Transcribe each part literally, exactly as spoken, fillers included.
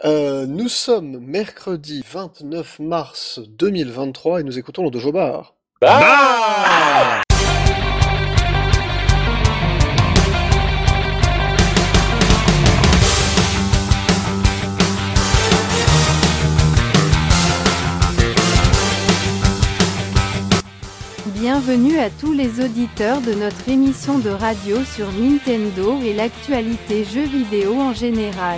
Euh, nous sommes mercredi vingt-neuf mars deux mille vingt-trois et nous écoutons le Dojo Bar. Bah Bienvenue à tous les auditeurs de notre émission de radio sur Nintendo et l'actualité jeux vidéo en général.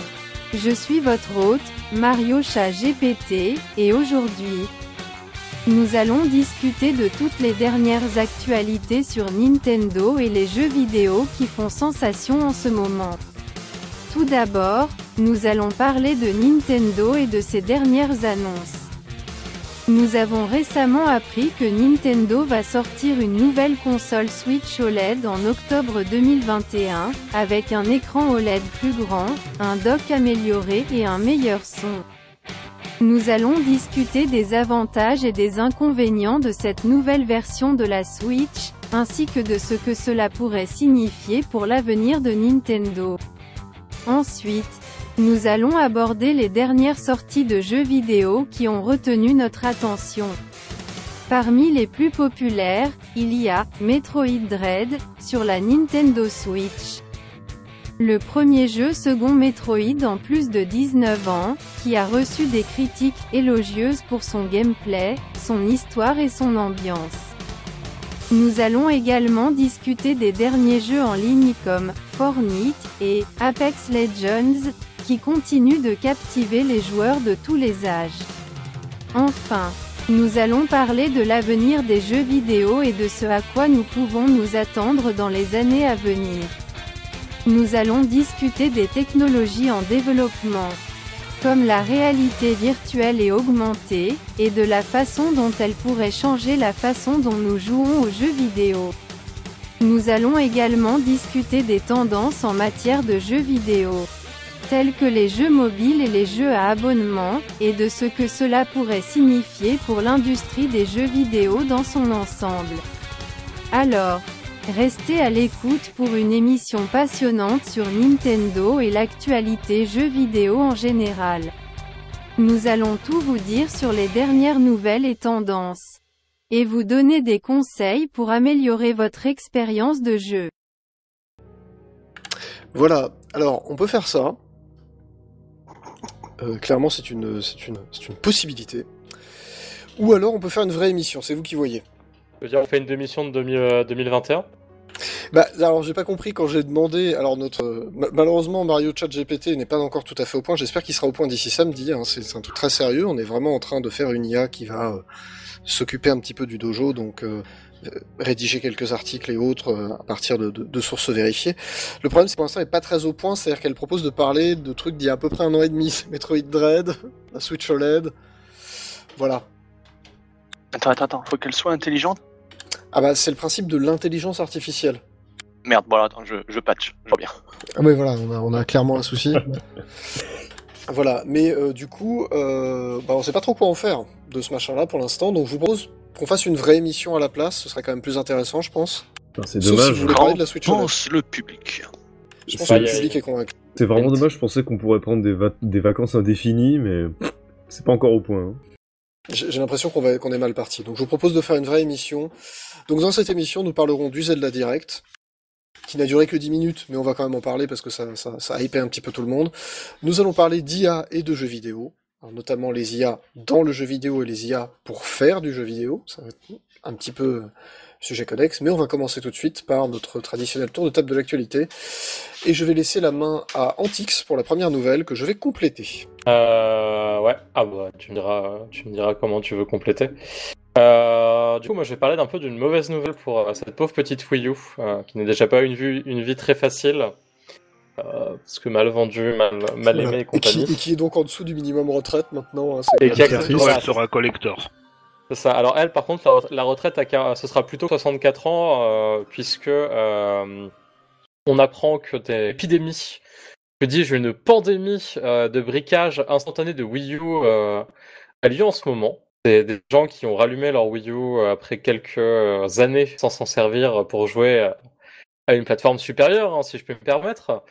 Je suis votre hôte, Mario Chat G P T, et aujourd'hui, nous allons discuter de toutes les dernières actualités sur Nintendo et les jeux vidéo qui font sensation en ce moment. Tout d'abord, nous allons parler de Nintendo et de ses dernières annonces. Nous avons récemment appris que Nintendo va sortir une nouvelle console Switch O L E D en octobre deux mille vingt et un, avec un écran O L E D plus grand, un dock amélioré et un meilleur son. Nous allons discuter des avantages et des inconvénients de cette nouvelle version de la Switch, ainsi que de ce que cela pourrait signifier pour l'avenir de Nintendo. Ensuite, nous allons aborder les dernières sorties de jeux vidéo qui ont retenu notre attention. Parmi les plus populaires, il y a Metroid Dread sur la Nintendo Switch. Le premier jeu second Metroid en plus de dix-neuf ans, qui a reçu des critiques élogieuses pour son gameplay, son histoire et son ambiance. Nous allons également discuter des derniers jeux en ligne comme Fortnite et Apex Legends, qui continuent de captiver les joueurs de tous les âges. Enfin, nous allons parler de l'avenir des jeux vidéo et de ce à quoi nous pouvons nous attendre dans les années à venir. Nous allons discuter des technologies en développement, comme la réalité virtuelle et augmentée, et de la façon dont elles pourraient changer la façon dont nous jouons aux jeux vidéo. Nous allons également discuter des tendances en matière de jeux vidéo, tels que les jeux mobiles et les jeux à abonnement, et de ce que cela pourrait signifier pour l'industrie des jeux vidéo dans son ensemble. Alors, restez à l'écoute pour une émission passionnante sur Nintendo et l'actualité jeux vidéo en général. Nous allons tout vous dire sur les dernières nouvelles et tendances, et vous donner des conseils pour améliorer votre expérience de jeu. Voilà, alors on peut faire ça. Euh, clairement c'est une, c'est, une, c'est une possibilité. Ou alors on peut faire une vraie émission, c'est vous qui voyez. Je veux dire, on fait une démission de deux mille, deux mille vingt et un. Bah, alors j'ai pas compris quand j'ai demandé, alors notre, euh, malheureusement Mario Chat G P T n'est pas encore tout à fait au point, j'espère qu'il sera au point d'ici samedi, hein. c'est, c'est un truc très sérieux, on est vraiment en train de faire une I A qui va euh, s'occuper un petit peu du dojo, donc euh, rédiger quelques articles et autres euh, à partir de, de, de sources vérifiées. Le problème c'est que pour l'instant elle est pas très au point, c'est-à-dire qu'elle propose de parler de trucs d'il y a à peu près un an et demi, c'est Metroid Dread, la Switch O L E D, voilà. Attends, attends, attends, faut qu'elle soit intelligente. Ah bah c'est le principe de l'intelligence artificielle. Merde, bon alors attends, je, je patch, je reviens. Ah oui voilà, on a, on a clairement un souci. Voilà, mais euh, du coup, euh, bah, on sait pas trop quoi en faire de ce machin-là pour l'instant, donc je vous propose qu'on fasse une vraie émission à la place, ce serait quand même plus intéressant, je pense. Enfin, c'est Sauf si dommage. vous voulez parler de la Switch O L E D. Pense le public. Je pense Bah, que le y a- public est convaincu. C'est vraiment dommage, je pensais qu'on pourrait prendre des, va- des vacances indéfinies, mais pff, c'est pas encore au point. Hein. J'ai j'ai l'impression qu'on va, qu'on est mal parti. Donc je vous propose de faire une vraie émission. Donc dans cette émission, nous parlerons du Zelda Direct, qui n'a duré que dix minutes, mais on va quand même en parler parce que ça, ça, ça a hypé un petit peu tout le monde. Nous allons parler d'I A et de jeux vidéo, alors notamment les I A dans le jeu vidéo et les I A pour faire du jeu vidéo. Ça va être un petit peu sujet connexe, mais on va commencer tout de suite par notre traditionnel tour de table de l'actualité. Et je vais laisser la main à Antix pour la première nouvelle que je vais compléter. Euh, ouais, ah bah, tu me diras, tu me diras comment tu veux compléter. Euh, du coup, moi, je vais parler d'un peu d'une mauvaise nouvelle pour euh, cette pauvre petite Wii U, euh, qui n'a déjà pas une vie, une vie très facile, euh, parce que mal vendue, mal, mal Voilà. aimée et Et compagnie. qui, et qui est donc en dessous du minimum retraite maintenant. Hein, c'est Et qui a- très triste. voilà, Elle sera collector. C'est ça. Alors elle, par contre, la, la retraite, à, quar- ce sera plutôt soixante-quatre ans, euh, puisque euh, on apprend que des épidémies, que dis-je, une pandémie euh, de briquage instantané de Wii U euh, a lieu en ce moment. C'est des gens qui ont rallumé leur Wii U après quelques années sans s'en servir pour jouer à une plateforme supérieure, hein, si je peux me permettre.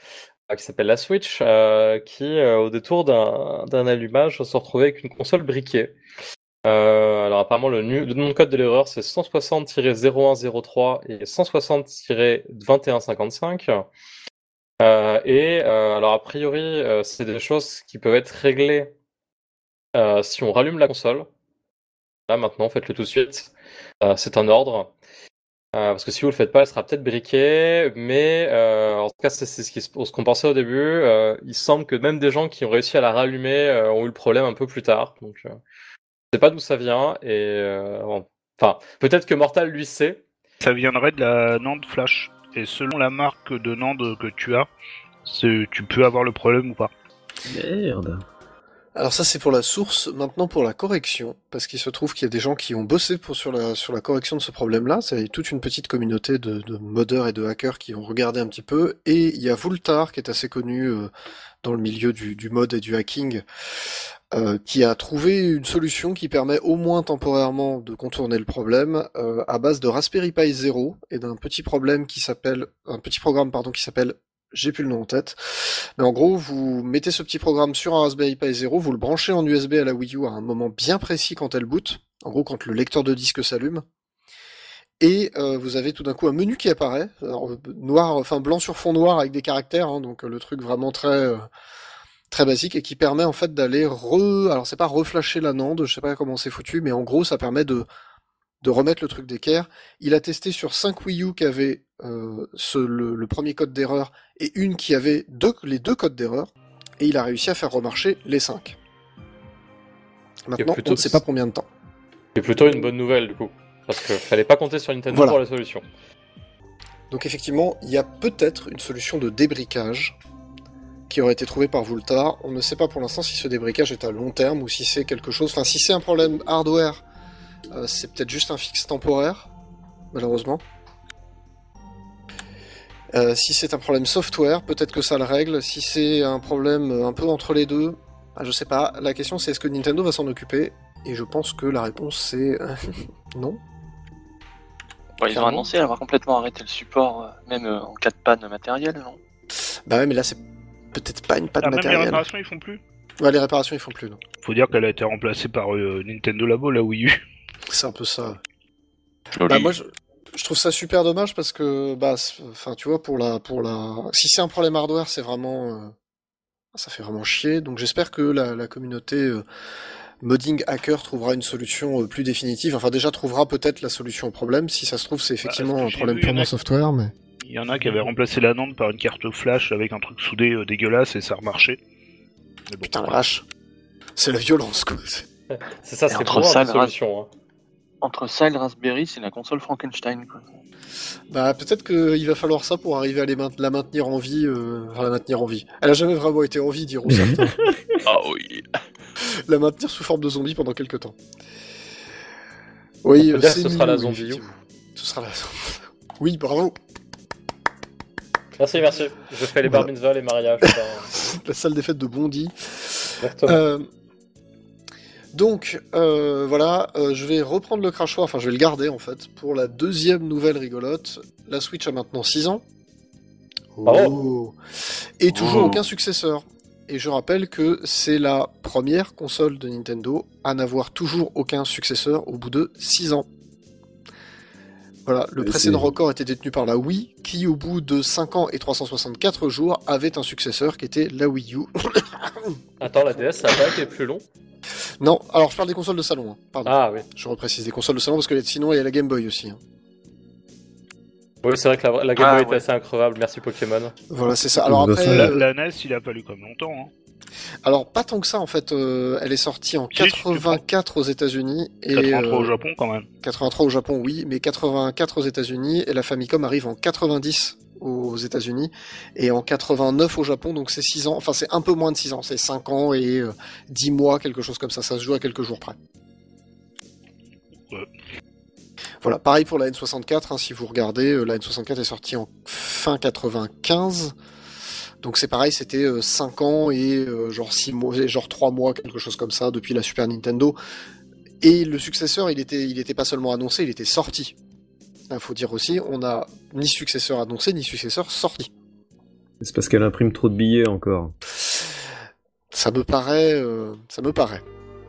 qui s'appelle la Switch, euh, qui, euh, au détour d'un, d'un allumage, se retrouvait avec une console briquée. Euh, alors apparemment, le, nu- le nom de code de l'erreur, c'est cent soixante tiret zéro un zéro trois et cent soixante tiret vingt et un cinquante-cinq. Euh, et euh, alors a priori, euh, c'est des choses qui peuvent être réglées euh, si on rallume la console. Là maintenant, faites-le tout de suite. Euh, c'est un ordre. Euh, parce que si vous le faites pas, elle sera peut-être briquée, mais euh, en tout cas, c'est, c'est ce, qui, se- ce qu'on pensait au début. Euh, il semble que même des gens qui ont réussi à la rallumer euh, ont eu le problème un peu plus tard. Donc, euh, je sais pas d'où ça vient. Et euh, bon. Enfin, peut-être que Mortal lui sait. Ça viendrait de la NAND flash. Et selon la marque de NAND que tu as, c'est, tu peux avoir le problème ou pas. Merde. Alors ça c'est pour la source, maintenant pour la correction, parce qu'il se trouve qu'il y a des gens qui ont bossé pour, sur, la, sur la correction de ce problème-là, c'est toute une petite communauté de, de modeurs et de hackers qui ont regardé un petit peu, et il y a Vultar qui est assez connu euh, dans le milieu du, du mod et du hacking, euh, qui a trouvé une solution qui permet au moins temporairement de contourner le problème euh, à base de Raspberry Pi Zero et d'un petit problème qui s'appelle, un petit programme pardon qui s'appelle j'ai plus le nom en tête. Mais en gros, vous mettez ce petit programme sur un Raspberry Pi Zero, vous le branchez en U S B à la Wii U à un moment bien précis quand elle boot, en gros quand le lecteur de disque s'allume, et euh, vous avez tout d'un coup un menu qui apparaît, alors, noir, enfin blanc sur fond noir avec des caractères, hein, donc le truc vraiment très euh, très basique, et qui permet en fait d'aller re... Alors c'est pas reflasher la NAND, je sais pas comment c'est foutu, mais en gros ça permet de de remettre le truc d'équerre. Il a testé sur cinq Wii U qui avaient euh, ce, le, le premier code d'erreur et une qui avait deux, les deux codes d'erreur, et il a réussi à faire remarcher les cinq. Maintenant, plutôt- on ne sait pas combien de temps. C'est plutôt une bonne nouvelle du coup. Parce qu'il fallait pas compter sur Nintendo Voilà. pour la solution. Donc effectivement, il y a peut-être une solution de débriquage qui aurait été trouvée par Vultar. On ne sait pas pour l'instant si ce débriquage est à long terme ou si c'est quelque chose... Enfin, si c'est un problème hardware, euh, c'est peut-être juste un fixe temporaire, malheureusement. Euh, si c'est un problème software, peut-être que ça le règle. Si c'est un problème un peu entre les deux, ah, je sais pas. La question c'est est-ce que Nintendo va s'en occuper? Et je pense que la réponse c'est euh, non. Bon, ils ont Clairement. annoncé avoir complètement arrêté le support, euh, même euh, en cas de panne matérielle, non? Bah ouais, mais là c'est peut-être pas une panne Ah, même les matérielle. réparations, ils font plus. Ouais, les réparations ils font plus, non. Faut dire qu'elle a été remplacée par euh, Nintendo Labo, la Wii U. C'est un peu ça. Joli. Bah moi je, je trouve ça super dommage parce que bah enfin tu vois pour la pour la si c'est un problème hardware c'est vraiment euh, ça fait vraiment chier, donc j'espère que la, la communauté euh, modding hacker trouvera une solution euh, plus définitive, enfin déjà trouvera peut-être la solution au problème. Si ça se trouve c'est effectivement Bah, ce que un j'ai problème vu, il y en purement a- software, mais Il y en a qui avaient remplacé la NAND par une carte flash avec un truc soudé euh, dégueulasse et ça remarchait. Mais bon. putain la vache, c'est la violence quoi. C'est ça, Et c'est entre pour ça, la le solution. Hein. Entre ça et le Raspberry, c'est la console Frankenstein, quoi. Bah peut-être qu'il va falloir ça pour arriver à les main- la maintenir en vie, euh, enfin la maintenir en vie. Elle a jamais vraiment été en vie, diront certains. Ah oui. La maintenir sous forme de zombie pendant quelques temps. Oui, On peut euh, dire que c'est ce sera la mignon, oui, zombie U. effectivement. Ce sera la Oui, bravo. Merci, merci. Je fais les Voilà. bar mitzvahs, les mariages. putain. La salle des fêtes de Bondy. Exactement. Euh, donc, euh, voilà, euh, je vais reprendre le crachoir, enfin je vais le garder en fait, pour la deuxième nouvelle rigolote. La Switch a maintenant six ans. Bravo. Et toujours Oh. aucun successeur. Et je rappelle que c'est la première console de Nintendo à n'avoir toujours aucun successeur au bout de six ans. Voilà, le Et précédent c'est- record était détenu par la Wii, qui au bout de cinq ans et trois cent soixante-quatre jours avait un successeur qui était la Wii U. Attends, la D S, ça a pas été plus long? Non, alors je parle des consoles de salon, hein. Pardon. Ah oui. Je reprécise des consoles de salon parce que sinon il y a la Game Boy aussi. hein. Oui, c'est vrai que la, la Game Ah, Boy était ouais. assez incroyable. Merci Pokémon. Voilà, c'est ça. Alors De toute après, façon, La, euh, la N E S, il a fallu comme longtemps. Hein. alors pas tant que ça en fait. euh, elle est sortie en Si, tu quatre-vingt-quatre aux États-Unis et quatre-vingt-trois euh, au Japon quand même. quatre-vingt-trois au Japon, oui, mais quatre-vingt-quatre aux États-Unis et la Famicom arrive en quatre-vingt-dix aux États-Unis et en quatre-vingt-neuf au Japon, donc c'est six ans. Enfin, c'est un peu moins de six ans, c'est cinq ans et euh, dix mois, quelque chose comme ça. Ça se joue à quelques jours près. Ouais. Voilà, pareil pour la N soixante-quatre, hein, si vous regardez, euh, la N soixante-quatre est sortie en fin quatre-vingt-quinze. Donc c'est pareil, c'était euh, cinq ans et euh, genre six mois, genre trois mois, quelque chose comme ça, depuis la Super Nintendo. Et le successeur, il était, il était pas seulement annoncé, il était sorti. Il faut dire aussi, on n'a ni successeur annoncé, ni successeur sorti. C'est parce qu'elle imprime trop de billets encore. Ça me paraît... Euh, ça me paraît.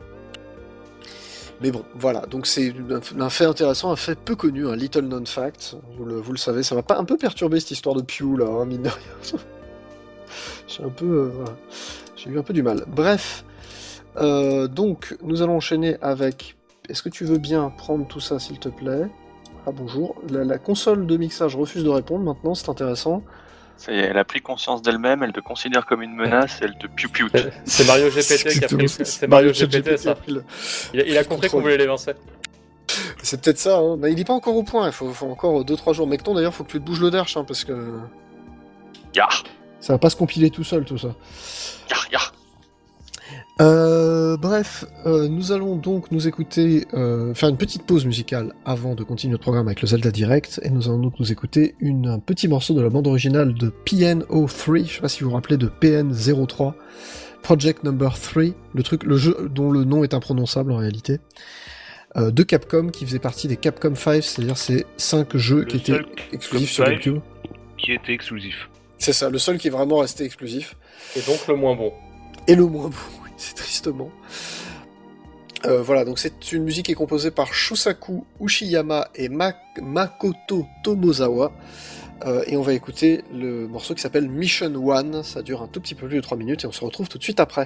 Mais bon, voilà, donc c'est un, un fait intéressant, un fait peu connu, un little known fact, vous le, vous le savez, ça m'a pas un peu perturbé cette histoire de Pew, là, hein, mine de rien. J'ai un peu... Euh, voilà. J'ai eu un peu du mal. Bref, euh, donc, nous allons enchaîner avec... Est-ce que tu veux bien prendre tout ça, s'il te plaît ? Ah, bonjour. La, la console de mixage refuse de répondre, maintenant, c'est intéressant. Ça y est, elle a pris conscience d'elle-même, elle te considère comme une menace, elle te piou-piou. C'est Mario G P T qui a pris le... C'est Mario G P T, ça. Le... Il a, il a compris qu'on voulait l'évincer. C'est peut-être ça, hein. Mais il est pas encore au point, il faut, faut encore deux trois jours. Mecton, d'ailleurs, faut que tu te bouges le derche, hein, parce que... Yar. Ça va pas se compiler tout seul, tout ça. Yar, yar. Euh, bref, euh, nous allons donc nous écouter, euh, faire une petite pause musicale avant de continuer notre programme avec le Zelda Direct, et nous allons donc nous écouter une, un petit morceau de la bande originale de P N zéro trois, je sais pas si vous vous rappelez de P N zéro trois, Project Number trois, le truc, le jeu dont le nom est imprononçable en réalité, euh, de Capcom, qui faisait partie des Capcom cinq, c'est-à-dire ces cinq jeux Le qui étaient seul exclusifs sur Capcom GameCube. Qui était exclusif. C'est ça, le seul qui est vraiment resté exclusif. Et donc le moins bon. Et le moins bon, oui, c'est tristement. Euh, voilà, donc c'est une musique qui est composée par Shusaku Uchiyama et Ma- Makoto Tomozawa. Euh, et on va écouter le morceau qui s'appelle Mission One. Ça dure un tout petit peu plus de trois minutes et on se retrouve tout de suite après.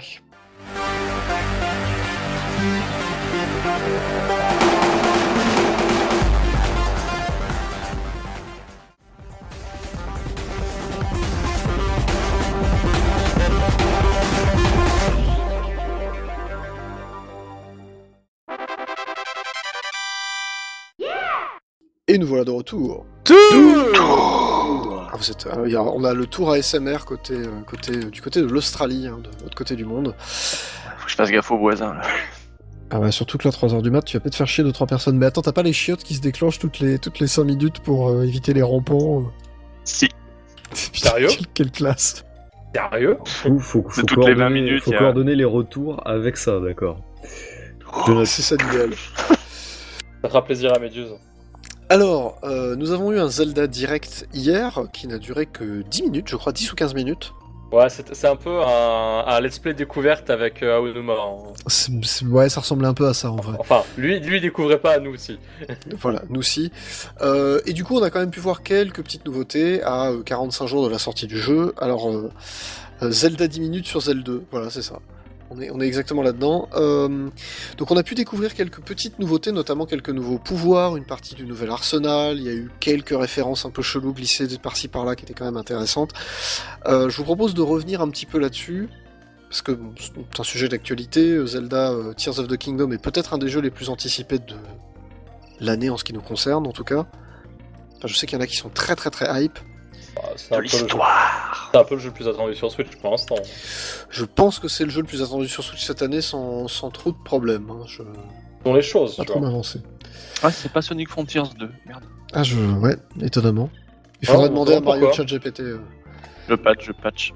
Et nous voilà de retour. Ah, vous êtes, euh, y a, on a le tour A S M R côté, euh, côté, du côté de l'Australie, hein, de l'autre côté du monde. Faut que je fasse gaffe aux voisins, là. Ah bah surtout que là, trois heures du mat, tu vas peut-être faire chier deux trois personnes. Mais attends, t'as pas les chiottes qui se déclenchent toutes les, toutes les cinq minutes pour euh, éviter les rampants euh... Si. Putain, Sérieux quelle, quelle classe. Sérieux ? Faut, faut, faut, toutes les vingt coordonner, minutes, faut y a- coordonner les retours avec ça, d'accord. Je Oh, note. c'est ça l'idéal. Ça fera plaisir à Méduse. Alors, euh, nous avons eu un Zelda Direct hier, qui n'a duré que dix minutes, je crois, dix ou quinze minutes. Ouais, c'est c'est un peu un, un let's play découverte avec euh, Aonuma. hein. C'est- c'est- ouais, ça ressemblait un peu à ça, en vrai. Enfin, lui, lui il découvrait pas, nous aussi. Voilà, nous aussi. Euh, et du coup, on a quand même pu voir quelques petites nouveautés à euh, quarante-cinq jours de la sortie du jeu. Alors, euh, euh, Zelda dix minutes sur Zelda deux, voilà, c'est ça. On est, on est exactement là-dedans. Euh, donc on a pu découvrir quelques petites nouveautés, notamment quelques nouveaux pouvoirs, une partie du nouvel arsenal, il y a eu quelques références un peu cheloues glissées par-ci par-là qui étaient quand même intéressantes. Euh, je vous propose de revenir un petit peu là-dessus, parce que bon, c'est un sujet d'actualité, Zelda euh, Tears of the Kingdom est peut-être un des jeux les plus anticipés de l'année en ce qui nous concerne en tout cas. Enfin, je sais qu'il y en a qui sont très très très hype. Bah, c'est De un peu le jeu- l'histoire. c'est un peu le jeu le plus attendu sur Switch pour l'instant. Je pense que c'est le jeu le plus attendu sur Switch cette année sans, sans trop de problèmes. Hein. Je... Dans les choses, Pas tu trop vois. m'avancer. Ah, c'est pas Sonic Frontiers deux, merde. Ah, je... ouais, étonnamment. Il faudrait Oh, demander à pourquoi Mario ChatGPT. Euh. Le patch, le patch.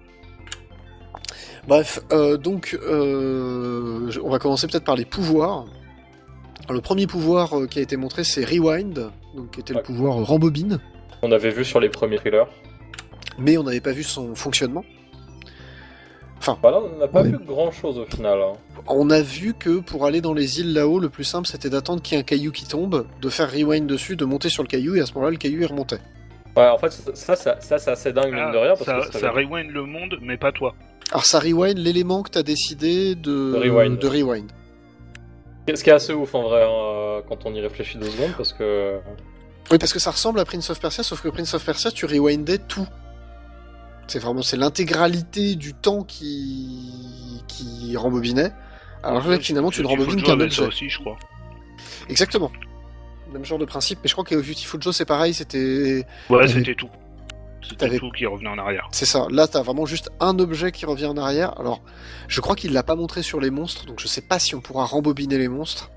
Bref, euh, donc, euh, je- on va commencer peut-être par les pouvoirs. Alors, le premier pouvoir euh, qui a été montré, c'est Rewind, donc qui était le Ouais. pouvoir euh, rembobine, On avait vu sur les premiers trailers. mais on n'avait pas vu son fonctionnement. Voilà, on n'a pas Ouais. vu grand chose au final. hein. On a vu que pour aller dans les îles là-haut, le plus simple c'était d'attendre qu'il y ait un caillou qui tombe, de faire rewind dessus, de monter sur le caillou, et à ce moment-là, le caillou il remontait. Ouais, en fait, ça, ça, ça c'est assez dingue, mine Ah, de rien. Parce ça, que ça, ça rewind le monde, mais pas toi. Alors ça rewind l'élément que t'as décidé de... De rewind. de rewind. Ce qui est assez ouf en vrai, hein, euh, quand on y réfléchit deux secondes, parce que. Oui, parce que ça ressemble à Prince of Persia, sauf que Prince of Persia, tu rewindais tout. C'est vraiment, c'est l'intégralité du temps qui, qui rembobinait. Alors là, finalement, tu ne Beautiful rembobines Joe qu'un avait ça objet. aussi, je crois. Exactement. Même genre de principe, mais je crois que Beautiful Joe, c'est pareil, c'était... Ouais, T'avais- c'était tout. C'était t'avais- tout qui revenait en arrière. C'est ça. Là, t'as vraiment juste un objet qui revient en arrière. Alors, je crois qu'il l'a pas montré sur les monstres, donc je sais pas si on pourra rembobiner les monstres.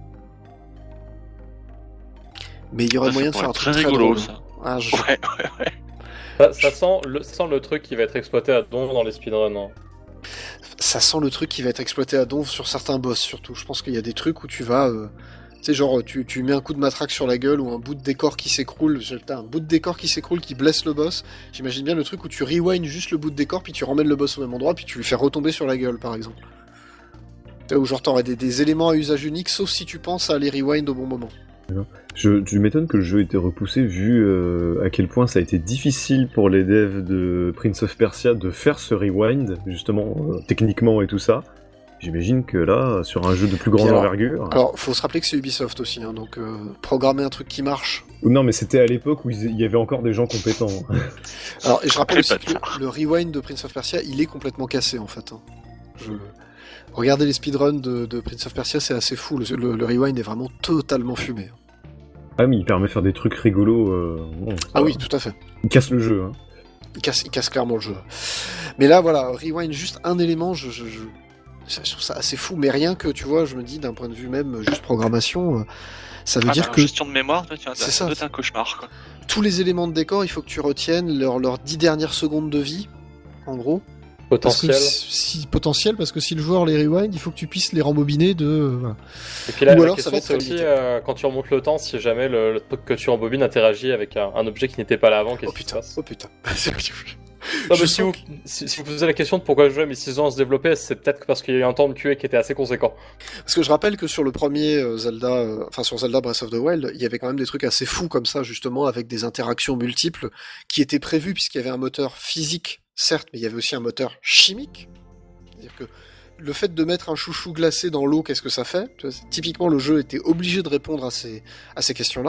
Mais il y aurait Ça, moyen de ça faire un pourrait truc être très très rigolo, drôle. ça. Ah, je- Ouais, ouais, ouais. Ça, ça sent le, ça sent le truc qui va être exploité à don dans les speedruns. hein. Ça sent le truc qui va être exploité à donf sur certains boss, surtout. Je pense qu'il y a des trucs où tu vas... euh, sais, genre, tu, tu mets un coup de matraque sur la gueule ou un bout de décor qui s'écroule. T'as un bout de décor qui s'écroule qui blesse le boss. J'imagine bien le truc où tu rewind juste le bout de décor, puis tu ramènes le boss au même endroit, puis tu lui fais retomber sur la gueule, par exemple. Tu sais, où genre t'aurais des, des éléments à usage unique, sauf si tu penses à aller rewind au bon moment. Je, je m'étonne que le jeu ait été repoussé vu euh, à quel point ça a été difficile pour les devs de Prince of Persia de faire ce rewind, justement, euh, techniquement et tout ça. J'imagine que là, sur un jeu de plus grande alors, envergure... Alors, faut se rappeler que c'est Ubisoft aussi, hein, donc euh, programmer un truc qui marche... Non, mais c'était à l'époque où il y avait encore des gens compétents. Alors, et je rappelle aussi pas que le, le rewind de Prince of Persia, il est complètement cassé, en fait. Hein. Je... Regardez les speedruns de, de Prince of Persia, c'est assez fou, le, le, le rewind est vraiment totalement fumé. Ah, mais il permet de faire des trucs rigolos. Euh... Bon, Ah oui, tout à fait. Il casse le jeu. Hein. Il casse, il casse clairement le jeu. Mais là, voilà, rewind, juste un élément, je... je, je... Je trouve ça assez fou, mais rien que, tu vois, je me dis, d'un point de vue même, juste programmation, euh, ça veut Ah, dire bah, que gestion de mémoire, tu vois, C'est ça ça. doit être un cauchemar, quoi. tous les éléments de décor, il faut que tu retiennes leurs leurs dix dernières secondes de vie, en gros. Parce que Potentiel. si, si- potentiel, parce que si le joueur les rewind, il faut que tu puisses les rembobiner de... euh, voilà. Et puis là, Ou la alors, ça question, va être c'est très aussi limité. euh, quand tu remontes le temps, si jamais le, le truc que tu rembobines interagit avec un, un objet qui n'était pas là avant, qu'est-ce Oh qui se putain, passe? oh putain. C'est horrible. Non, Je mais si sens vous, si, si vous posez la question de pourquoi le jeu a mis six ans à se développer, c'est peut-être parce qu'il y a eu un temps de Q A qui était assez conséquent. Parce que je rappelle que sur le premier euh, Zelda, euh, enfin sur Zelda Breath of the Wild, il y avait quand même des trucs assez fous comme ça, justement, avec des interactions multiples qui étaient prévues, puisqu'il y avait un moteur physique, certes, mais il y avait aussi un moteur chimique. C'est-à-dire que le fait de mettre un chouchou glacé dans l'eau, qu'est-ce que ça fait? Tu vois, c'est- Typiquement, le jeu était obligé de répondre à ces, à ces questions-là.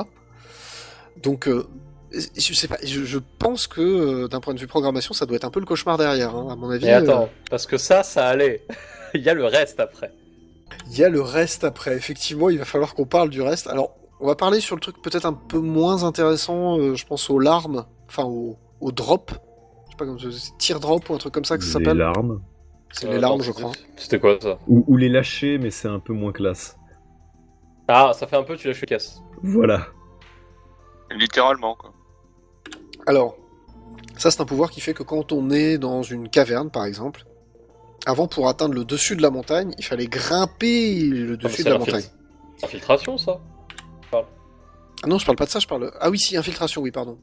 Donc, euh, je sais pas, je, je pense que euh, d'un point de vue programmation, ça doit être un peu le cauchemar derrière, hein, à mon avis. Mais attends, euh, parce que ça, ça allait. Il y a le reste après. Il y a le reste après. Effectivement, il va falloir qu'on parle du reste. Alors, on va parler sur le truc peut-être un peu moins intéressant, euh, je pense aux larmes, enfin aux, aux drops. Je sais pas comment c'est, tear drop ou un truc comme ça que ça Les s'appelle. larmes. C'est Euh, les larmes, non, je c'était- crois. C'était quoi ça? Ou, ou les lâcher, mais c'est un peu moins classe. Ah, ça fait un peu, tu lâches le casse. Voilà. Littéralement, quoi. Alors, ça c'est un pouvoir qui fait que quand on est dans une caverne, par exemple, avant pour atteindre le dessus de la montagne, il fallait grimper le Ah, dessus mais de la c'est montagne. l'infil- Infiltration, ça? Ah non, je parle pas de ça, je parle... Ah oui, si, infiltration, oui, pardon.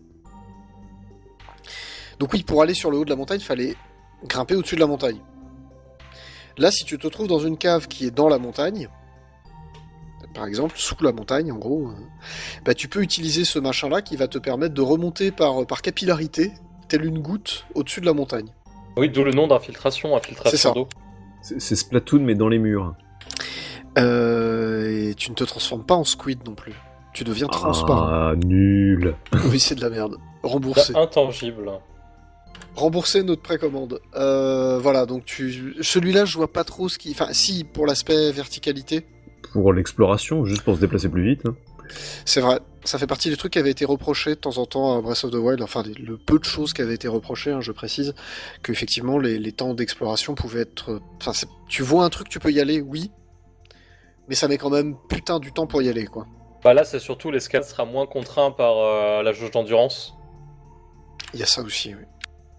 Donc oui, pour aller sur le haut de la montagne, il fallait grimper au-dessus de la montagne. Là, si tu te trouves dans une cave qui est dans la montagne, par exemple, sous la montagne, en gros, euh, bah, tu peux utiliser ce machin-là qui va te permettre de remonter par, par capillarité, telle une goutte, au-dessus de la montagne. Oui, d'où le nom d'infiltration, C'est infiltration ça. d'eau. C'est c'est Splatoon, mais dans les murs. Euh, et tu ne te transformes pas en squid non plus. Tu deviens transparent. Ah, nul. Oui, c'est de la merde. Là, Remboursé. intangible. Rembourser notre précommande. Euh, voilà, donc tu... Celui-là, je vois pas trop ce qui... Enfin, si, pour l'aspect verticalité, Pour l'exploration, juste pour se déplacer plus vite. hein. c'est vrai. Ça fait partie des trucs qui avaient été reprochés de temps en temps à Breath of the Wild, enfin, des- le peu de choses qui avaient été reprochées, hein, je précise, qu'effectivement, les, les temps d'exploration pouvaient être... Enfin, c'est- tu vois un truc, tu peux y aller, oui, mais ça met quand même putain du temps pour y aller, quoi. Bah là, c'est surtout l'escalade sera moins contraint par euh, la jauge d'endurance. Il y a ça aussi, oui.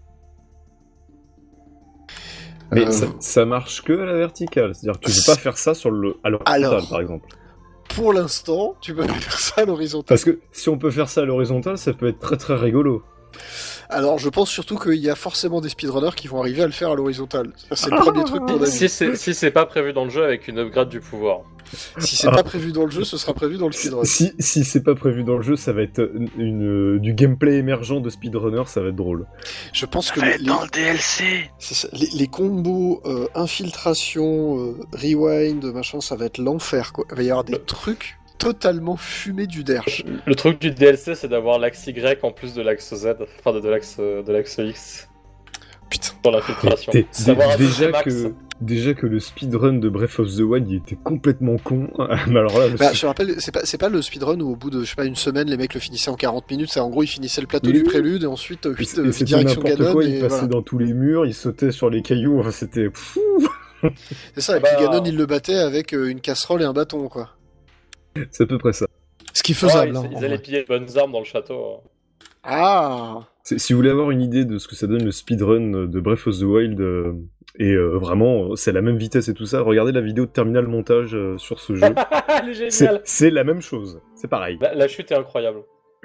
Mais Euh, ça, ça marche que à la verticale. C'est-à-dire que tu peux pas faire ça sur le, à l'horizontale, Alors. par exemple. Pour l'instant, tu peux pas faire ça à l'horizontale. Parce que si on peut faire ça à l'horizontale, ça peut être très très rigolo. Alors, je pense surtout qu'il y a forcément des speedrunners qui vont arriver à le faire à l'horizontale. Ça, C'est le premier truc qu'on a vu. Si c'est si c'est pas prévu dans le jeu avec une upgrade du pouvoir. Si c'est pas prévu dans le jeu, ce sera prévu dans le speedrun. Si, si c'est pas prévu dans le jeu, ça va être une, une- du gameplay émergent de speedrunner, ça va être drôle. Je pense Ça que va les, être dans le D L C. c'est ça, les- les combos euh, infiltration, euh, rewind, machin, ça va être l'enfer, quoi. Il va y avoir des trucs totalement fumés du derche. Le truc du D L C, c'est d'avoir l'axe Y en plus de l'axe Z, enfin de, de l'axe de l'axe X Putain. dans l'infiltration. Dé- C'est d'avoir un déjà, max. que, déjà que le speedrun de Breath of the Wild il était complètement con. Mais alors là, le Bah, speed- je te rappelle, c'est pas, c'est pas le speedrun où au bout de, je sais pas, une semaine, les mecs le finissaient en quarante minutes. C'est en gros, ils finissaient le plateau Oui, du oui. prélude et ensuite, et huit c'est- et c'était direction n'importe Ganon. quoi, Et il passait voilà. dans tous les murs, il sautait sur les cailloux, enfin c'était... Pfff. C'est ça, et Bah, puis Ganon, il le battait avec euh, une casserole et un bâton, quoi. C'est à peu près ça. Ce qui est Ouais, faisable. ils, hein, ils en allaient vrai. piller de bonnes armes dans le château. Ah! C'est- Si vous voulez avoir une idée de ce que ça donne le speedrun de Breath of the Wild, euh, Et euh, vraiment, c'est la même vitesse et tout ça. Regardez la vidéo de Terminal Montage euh, sur ce jeu. Elle est c'est, géniale. c'est la même chose. C'est pareil. La, la chute est incroyable.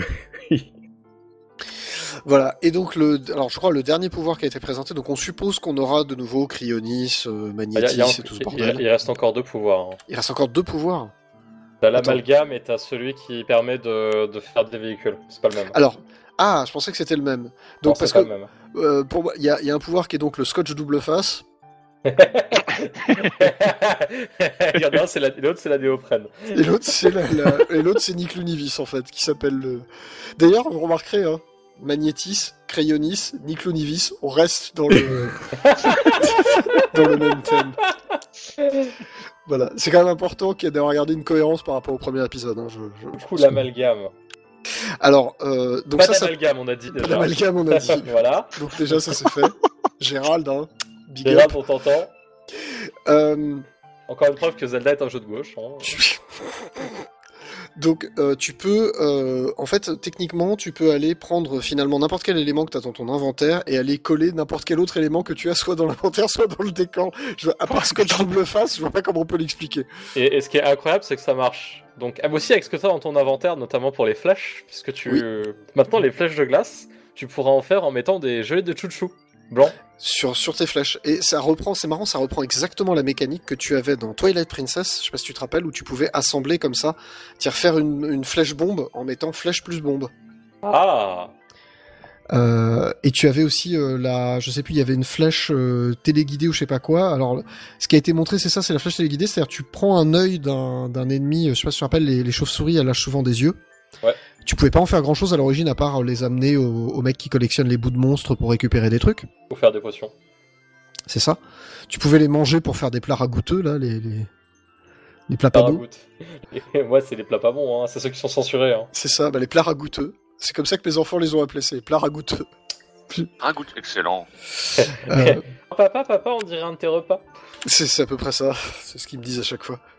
Voilà, et donc, le, alors je crois le dernier pouvoir qui a été présenté, donc on suppose qu'on aura de nouveau Cryonis, euh, Il, Magnétis y a- il y a un- et tout ce il- bordel. il reste encore deux pouvoirs. hein. Il reste encore deux pouvoirs. T'as Attends. l'amalgame et t'as celui qui permet de, de faire des véhicules. C'est pas le même. Alors, ah, je pensais que c'était le même. Non, Donc, c'est parce pas que le même. euh, pour moi, il y a, il y a un pouvoir qui est donc le scotch double face. Il y en a un, c'est la... l'autre, c'est la néoprène. Et l'autre, c'est la, la- et l'autre, c'est Nick Lunivis, en fait, qui s'appelle le... D'ailleurs, vous remarquerez, hein, Magnétis, Cryonis, Nick Lunivis, on reste dans le... dans le même thème. Voilà. C'est quand même important qu'il y ait d'avoir regardé une cohérence par rapport au premier épisode, hein, je, je, je Du coup, pense que- l'amalgame. Alors, euh, donc Pas ça, ça... d'amalgame, on a dit déjà. L'amalgame, on a dit. Voilà. Donc déjà, ça c'est fait. Gérald, hein, big Déjà, up. on t'entend. Euh, Encore une preuve que Zelda est un jeu de gauche. hein. Donc, euh, tu peux, euh, en fait, techniquement, tu peux aller prendre finalement n'importe quel élément que tu as dans ton inventaire et aller coller n'importe quel autre élément que tu as soit dans l'inventaire, soit dans le décor. Je vois, à part Scotch double face, je vois pas comment on peut l'expliquer. Et, et ce qui est incroyable, c'est que ça marche. Donc, ah, aussi avec ce que tu as dans ton inventaire, notamment pour les flèches, puisque tu. Oui. Maintenant, les flèches de glace, tu pourras en faire en mettant des jeux de chouchou blanc. Sur, sur tes flèches. Et ça reprend, c'est marrant, ça reprend exactement la mécanique que tu avais dans Twilight Princess, je sais pas si tu te rappelles, où tu pouvais assembler comme ça, dire faire une, une flèche bombe en mettant flèche plus bombe. Ah Euh, et tu avais aussi euh, la, je sais plus, il y avait une flèche euh, téléguidée ou je sais pas quoi. Alors, ce qui a été montré, c'est ça, c'est la flèche téléguidée, c'est-à-dire tu prends un œil d'un, d'un ennemi, je sais pas si tu te rappelles, les, les chauves-souris, elles lâchent souvent des yeux. Ouais. Tu pouvais pas en faire grand-chose à l'origine à part les amener aux, aux mecs qui collectionnent les bouts de monstres pour récupérer des trucs. Faut faire des potions. C'est ça. Tu pouvais les manger pour faire des plats ragoûteux, là, les, les, les plats pas bons. Ragoût. Et moi, c'est les plats pas bons, hein. C'est ceux qui sont censurés. Hein. C'est ça, bah, les plats ragoûteux. C'est comme ça que mes enfants les ont appelés, c'est les plats ragoûteux. Ragoût, excellent. Euh, Papa, papa, on dirait un de tes repas. c'est, c'est à peu près ça. C'est ce qu'ils me disent à chaque fois.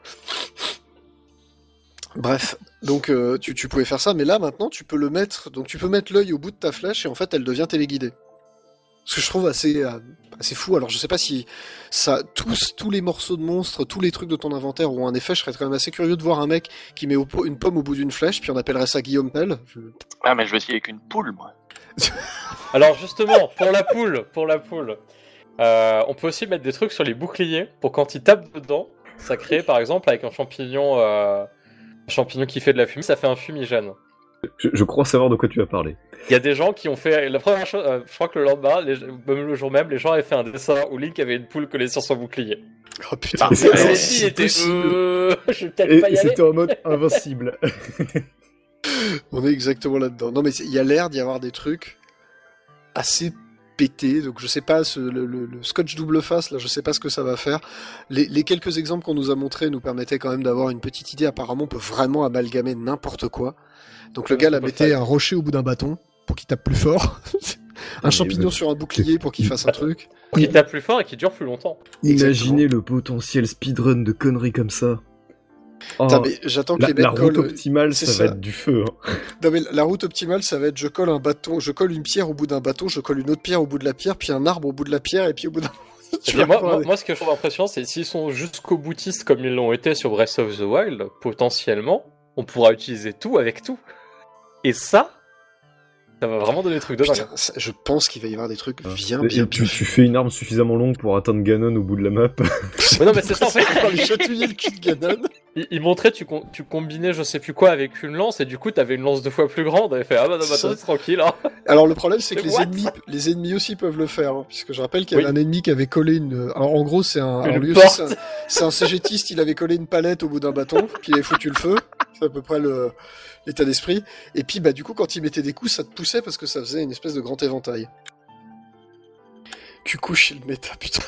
Bref, donc euh, tu, tu pouvais faire ça, mais là maintenant tu peux le mettre, donc tu peux mettre l'œil au bout de ta flèche et en fait elle devient téléguidée. Ce que je trouve assez, euh, assez fou. Alors je sais pas si ça, tous, tous les morceaux de monstres, tous les trucs de ton inventaire ont un effet. Je serais quand même assez curieux de voir un mec qui met au- une pomme au bout d'une flèche, puis on appellerait ça Guillaume Tell. Je- Ah, mais je vais essayer avec une poule, moi. Alors justement, pour la poule, pour la poule, euh, on peut aussi mettre des trucs sur les boucliers pour quand ils tapent dedans, ça crée par exemple avec un champignon, euh, un champignon qui fait de la fumée, ça fait un fumigène. Je, je crois savoir de quoi tu vas parler. Il y a des gens qui ont fait la première chose, euh, je crois que le lendemain, les- même le jour même, les gens avaient fait un dessin où Link avait une poule collée sur son bouclier. Oh putain, Ah, c'est- Et c'est- aussi, il était, possible. euh, je vais peut-être Et pas y aller. c'était en mode invincible. On est exactement là-dedans. Non mais c'est- il y a l'air d'y avoir des trucs assez pétés, donc je sais pas, ce, le, le- le scotch double face, là, je sais pas ce que ça va faire. Les, les quelques exemples qu'on nous a montrés nous permettaient quand même d'avoir une petite idée. Apparemment, on peut vraiment amalgamer n'importe quoi. Donc le Ouais, gars ça là peut mettait faire. un rocher au bout d'un bâton pour qu'il tape plus fort. un mais champignon ouais. sur un bouclier pour qu'il fasse un truc. Qui tape plus fort et qui dure plus longtemps. Imaginez le potentiel speedrun de conneries comme ça. Oh, Putain, mais j'attends que la, les mecs la route collent- optimale, c'est ça, ça. va être du feu. hein. Non mais la route optimale, ça va être je colle un bâton, je colle une pierre au bout d'un bâton, je colle une autre pierre au bout de la pierre, puis un arbre au bout de la pierre, et puis au bout d'un... Et Tu puis vas moi, avoir moi, des- moi, ce que je trouve impressionnant, c'est s'ils sont jusqu'au boutistes comme ils l'ont été sur Breath of the Wild, potentiellement, on pourra utiliser tout avec tout. Et ça, ça va vraiment donner des trucs de dingue. Putain, ça- je pense qu'il va y avoir des trucs bien, Et bien, tu, tu fais une arme suffisamment longue pour atteindre Ganon au bout de la map. Mais non, mais c'est ça en fait. On va lui chatouiller le cul de Ganon. Il, il montrait, tu, com- tu combinais je sais plus quoi avec une lance, et du coup, t'avais une lance deux fois plus grande, et fait ah bah non, bah, C'est attendez, tranquille. Hein. Alors le problème, c'est que Mais les what ennemis, les ennemis aussi peuvent le faire, hein, puisque je rappelle qu'il y avait Oui. un ennemi qui avait collé une... Alors en gros, c'est un... Alors, Une lui aussi, porte. c'est un... c'est un cégétiste, il avait collé une palette au bout d'un bâton, puis il avait foutu le feu. C'est à peu près le... l'état d'esprit. Et puis bah du coup, quand il mettait des coups, ça te poussait parce que ça faisait une espèce de grand éventail. Cucouche, il méta, putain.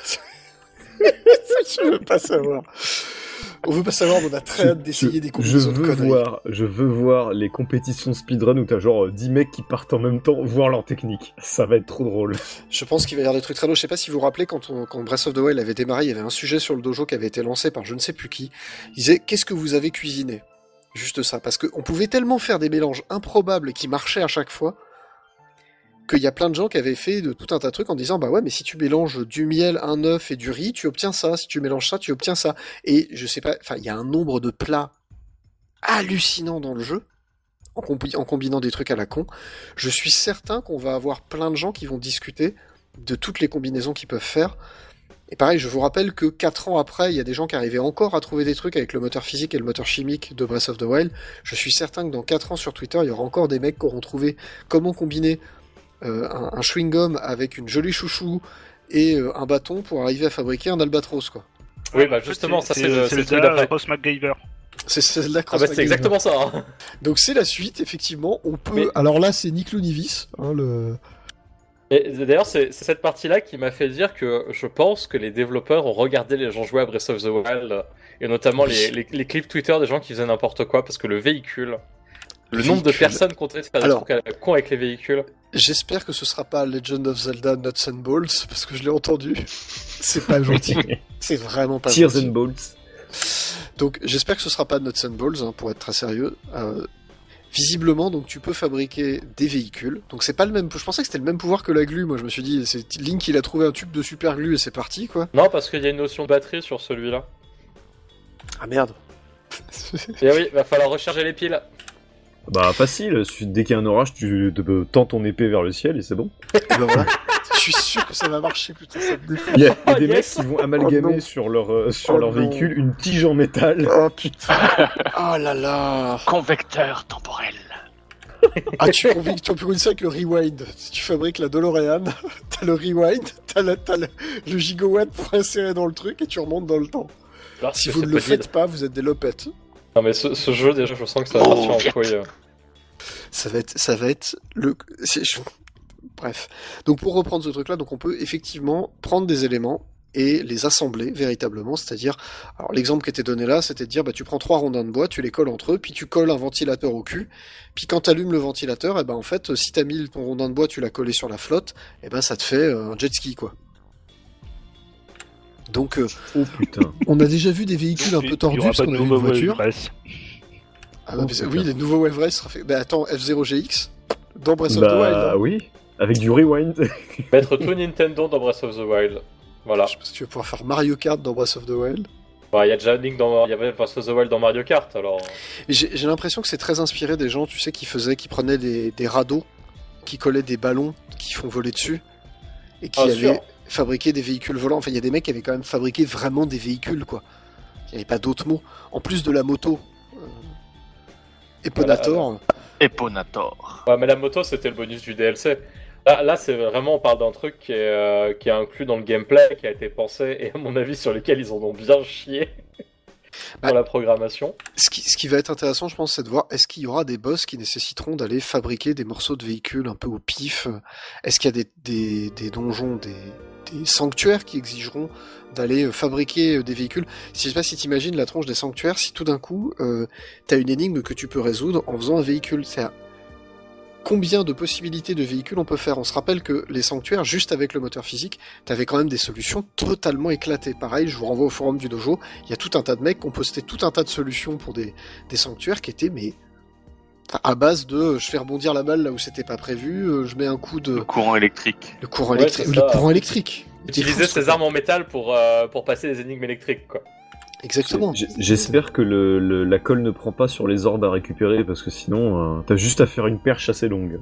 Je veux pas savoir. On veut pas savoir, mais on a très hâte d'essayer des je combinaisons de veux conneries. voir, je veux voir les compétitions speedrun où t'as genre dix mecs qui partent en même temps, voir leur technique. Ça va être trop drôle. Je pense qu'il va y avoir des trucs très lourds. Je sais pas si vous vous rappelez, quand, on, quand Breath of the Wild avait démarré, il y avait un sujet sur le dojo qui avait été lancé par je ne sais plus qui. Il disait « Qu'est-ce que vous avez cuisiné ?» Juste ça. Parce qu'on pouvait tellement faire des mélanges improbables qui marchaient à chaque fois qu'il y a plein de gens qui avaient fait de tout un tas de trucs en disant bah ouais mais si tu mélanges du miel, un œuf et du riz, tu obtiens ça. Si tu mélanges ça, tu obtiens ça. Et je sais pas, enfin il y a un nombre de plats hallucinants dans le jeu en, combi- en combinant des trucs à la con. Je suis certain qu'on va avoir plein de gens qui vont discuter de toutes les combinaisons qu'ils peuvent faire. Et pareil, je vous rappelle que quatre ans après, il y a des gens qui arrivaient encore à trouver des trucs avec le moteur physique et le moteur chimique de Breath of the Wild. Je suis certain que dans quatre ans sur Twitter, il y aura encore des mecs qui auront trouvé comment combiner Euh, un, un chewing-gum avec une jolie chouchou et euh, un bâton pour arriver à fabriquer un albatros, quoi. Oui, bah justement, ça c'est le, c'est le truc Zelda d'après. Cross MacGyver. C'est, c'est la Ah bah c'est exactement ça. Hein. Donc c'est la suite, effectivement. On peut. Mais- Alors là, c'est Nick Lounivis, hein, le. Et d'ailleurs, c'est, c'est cette partie-là qui m'a fait dire que je pense que les développeurs ont regardé les gens jouer à Breath of the Wild, et notamment les, les, les clips Twitter des gens qui faisaient n'importe quoi, parce que le véhicule, le, Le nombre de véhicule. personnes qui ont tenté de faire des Alors- trucs à la con avec les véhicules. J'espère que ce sera pas Legend of Zelda Nuts and Bolts parce que je l'ai entendu. C'est pas gentil. C'est vraiment pas Tears gentil. and Bolts. Donc j'espère que ce sera pas Nuts and Balls, hein, pour être très sérieux. Euh, visiblement, donc tu peux fabriquer des véhicules. Donc c'est pas le même. Je pensais que c'était le même pouvoir que la glu. Moi je me suis dit, c'est Link il a trouvé un tube de super glue et c'est parti quoi. Non, parce qu'il y a une notion de batterie sur celui-là. Ah merde. Et oui, va falloir recharger les piles. Bah facile, suffit- dès qu'il y a un orage, tu te- tends ton épée vers le ciel et c'est bon. Et ben voilà. Je suis sûr que ça va marcher, putain, ça me défoule. Il y a, il y a Oh, des yes. mecs qui vont amalgamer Oh non. sur leur, euh, sur Oh leur non. véhicule une tige en métal. Oh putain. Oh là là. Convecteur temporel. Ah, tu combines, tu combines ça avec le rewind. Si tu fabriques la DeLorean, t'as le rewind, t'as, la, t'as le, le gigawatt pour insérer dans le truc et tu remontes dans le temps. Alors, Si c'est- vous c'est ne le possible. faites pas, vous êtes des lopettes. Non, mais ce, ce jeu, déjà, je sens que ça va Oh, partir en fiat. couille. Ça va être, ça va être le. c'est- je- Bref. Donc pour reprendre ce truc-là, donc on peut effectivement prendre des éléments et les assembler véritablement, c'est-à-dire, alors l'exemple qui était donné là, c'était de dire, bah tu prends trois rondins de bois, tu les colles entre eux, puis tu colles un ventilateur au cul, puis quand t'allumes le ventilateur, et ben en fait, si t'as mis ton rondin de bois, tu l'as collé sur la flotte, et ben ça te fait euh, un jet ski quoi. Donc euh, Oh putain. on a déjà vu des véhicules un Il- peu il y tordus aura parce pas qu'on de a vu une nouveau voiture. Everest. Ah non, mais c'est- Oh, oui, putain. les nouveaux Everest sera fait. Bah attends, F zéro G X dans Breath of the Wild. Bah hein. oui, avec du rewind. Mettre tout Nintendo dans Breath of the Wild. Voilà. Je sais pas si tu vas pouvoir faire Mario Kart dans Breath of the Wild. Bah, il y a déjà Link dans, il y avait Breath of the Wild dans Mario Kart, alors. Et J'ai j'ai l'impression que c'est très inspiré des gens, tu sais, qui faisaient, qui prenaient des, des radeaux, qui collaient des ballons, qui font voler dessus, et qui Ah, allaient sûr. fabriquer des véhicules volants. Enfin, il y a des mecs qui avaient quand même fabriqué vraiment des véhicules, quoi. Il n'y avait pas d'autres mots. En plus de la moto, euh, Eponator. Eponator. Ouais, mais la moto, c'était le bonus du D L C. Là, là c'est vraiment, on parle d'un truc qui est, euh, qui est inclus dans le gameplay, qui a été pensé, et à mon avis, sur lequel ils en ont bien chié Bah, dans la programmation. Ce qui, ce qui va être intéressant, je pense, c'est de voir est-ce qu'il y aura des boss qui nécessiteront d'aller fabriquer des morceaux de véhicules un peu au pif. Est-ce qu'il y a des, des, des donjons, des, des sanctuaires qui exigeront d'aller fabriquer des véhicules. Je sais pas si t'imagines la tronche des sanctuaires, si tout d'un coup, euh, t'as une énigme que tu peux résoudre en faisant un véhicule. C'est combien de possibilités de véhicules on peut faire. On se rappelle que les sanctuaires, juste avec le moteur physique, t'avais quand même des solutions totalement éclatées. Pareil, je vous renvoie au forum du dojo, il y a tout un tas de mecs qui ont posté tout un tas de solutions pour des, des sanctuaires qui étaient, mais à base de je fais rebondir la balle là où c'était pas prévu, euh, je mets un coup de... Le courant électrique. Le courant Ouais, électrique. c'est Le ça. courant électrique. Utiliser ses armes en métal pour, euh, pour passer des énigmes électriques, quoi. Exactement. J- J'espère que le, le- la colle ne prend pas sur les orbes à récupérer parce que sinon, euh, t'as juste à faire une perche assez longue.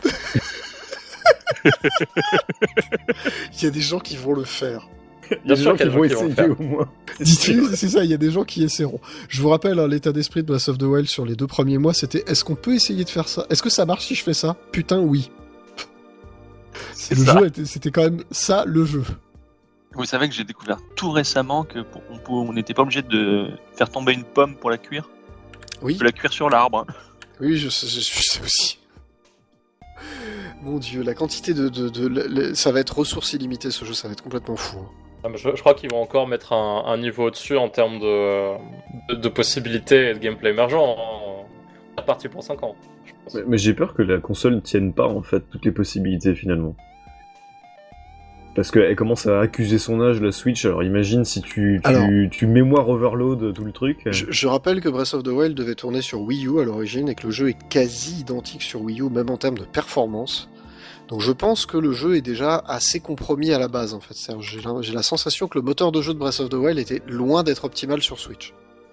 Il y a des gens qui vont le faire. Il y a Bien des sûr gens qu'il y qui a vont des gens qui vont le essayer faire. au moins. C'est Dites-le, sûr. c'est ça, il y a des gens qui essaieront. Je vous rappelle, hein, l'état d'esprit de Breath of the Wild sur les deux premiers mois, c'était est-ce qu'on peut essayer de faire ça? Est-ce que ça marche si je fais ça? Putain, oui. C'est Le ça. jeu, était- c'était quand même ça, le jeu. Vous savez que j'ai découvert tout récemment que pour- on pou- on n'était pas obligé de faire tomber une pomme pour la cuire. Oui, On peut la cuire sur l'arbre. oui, je sais, je, je sais aussi. Mon dieu, la quantité de... de, de- le- le- ça va être ressources illimitées, ce jeu, ça va être complètement fou. hein. Ah, mais Je, je crois qu'ils vont encore mettre un, un niveau au-dessus en termes de, de, de possibilités et de gameplay émergent. En... On est parti pour cinq ans. je pense. Mais, mais j'ai peur que la console ne tienne pas en fait toutes les possibilités finalement. Parce qu'elle commence à accuser son âge, la Switch, alors imagine si tu, tu, Alors- tu mémoire overload tout le truc. Je, je rappelle que Breath of the Wild devait tourner sur Wii U à l'origine et que le jeu est quasi identique sur Wii U, même en termes de performance. Donc je pense que le jeu est déjà assez compromis à la base en fait. C'est-à-dire, j'ai, la, j'ai la sensation que le moteur de jeu de Breath of the Wild était loin d'être optimal sur Switch.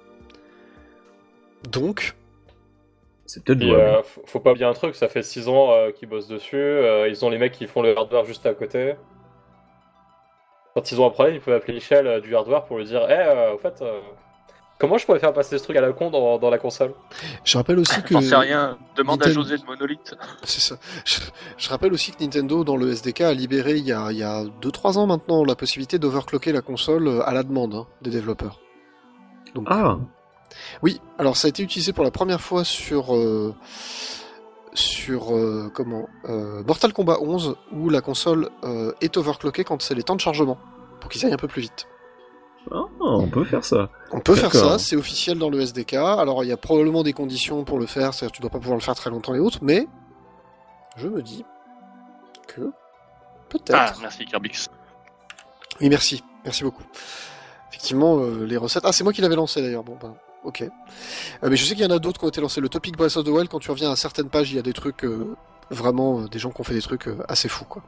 Donc... C'est peut-être Et, jouable. euh, faut, faut pas oublier un truc, ça fait six ans euh, qu'ils bossent dessus, euh, ils ont les mecs qui font le hardware juste à côté. Quand ils ont un problème, ils peuvent appeler Michel euh, du hardware pour lui dire « Eh, euh, au fait, euh, comment je pourrais faire passer ce truc à la con dans, dans la console ?» Je rappelle aussi que... J'en sais rien, demande à Nintendo- José de Monolith. C'est ça. Je, je rappelle aussi que Nintendo, dans le S D K, a libéré il y a, il y a deux trois ans maintenant la possibilité d'overclocker la console euh, à la demande hein, des développeurs. Donc, Ah, oui, alors ça a été utilisé pour la première fois sur euh, sur euh, comment euh, Mortal Kombat onze où la console euh, est overclockée quand c'est les temps de chargement pour qu'ils aillent un peu plus vite. ah, on peut faire ça. On peut faire D'accord. ça, c'est officiel dans le S D K. Alors il y a probablement des conditions pour le faire, c'est-à-dire que tu dois pas pouvoir le faire très longtemps et autres, mais je me dis que peut-être. Ah, merci Kirbix. Oui, merci, merci beaucoup. Effectivement, euh, les recettes. Ah, c'est moi qui l'avais lancé d'ailleurs. Bon, ben, ok. Euh, mais je sais qu'il y en a d'autres qui ont été lancés. Le topic Breath of the Wild, quand tu reviens à certaines pages, il y a des trucs euh, vraiment, euh, des gens qui ont fait des trucs euh, assez fous, quoi.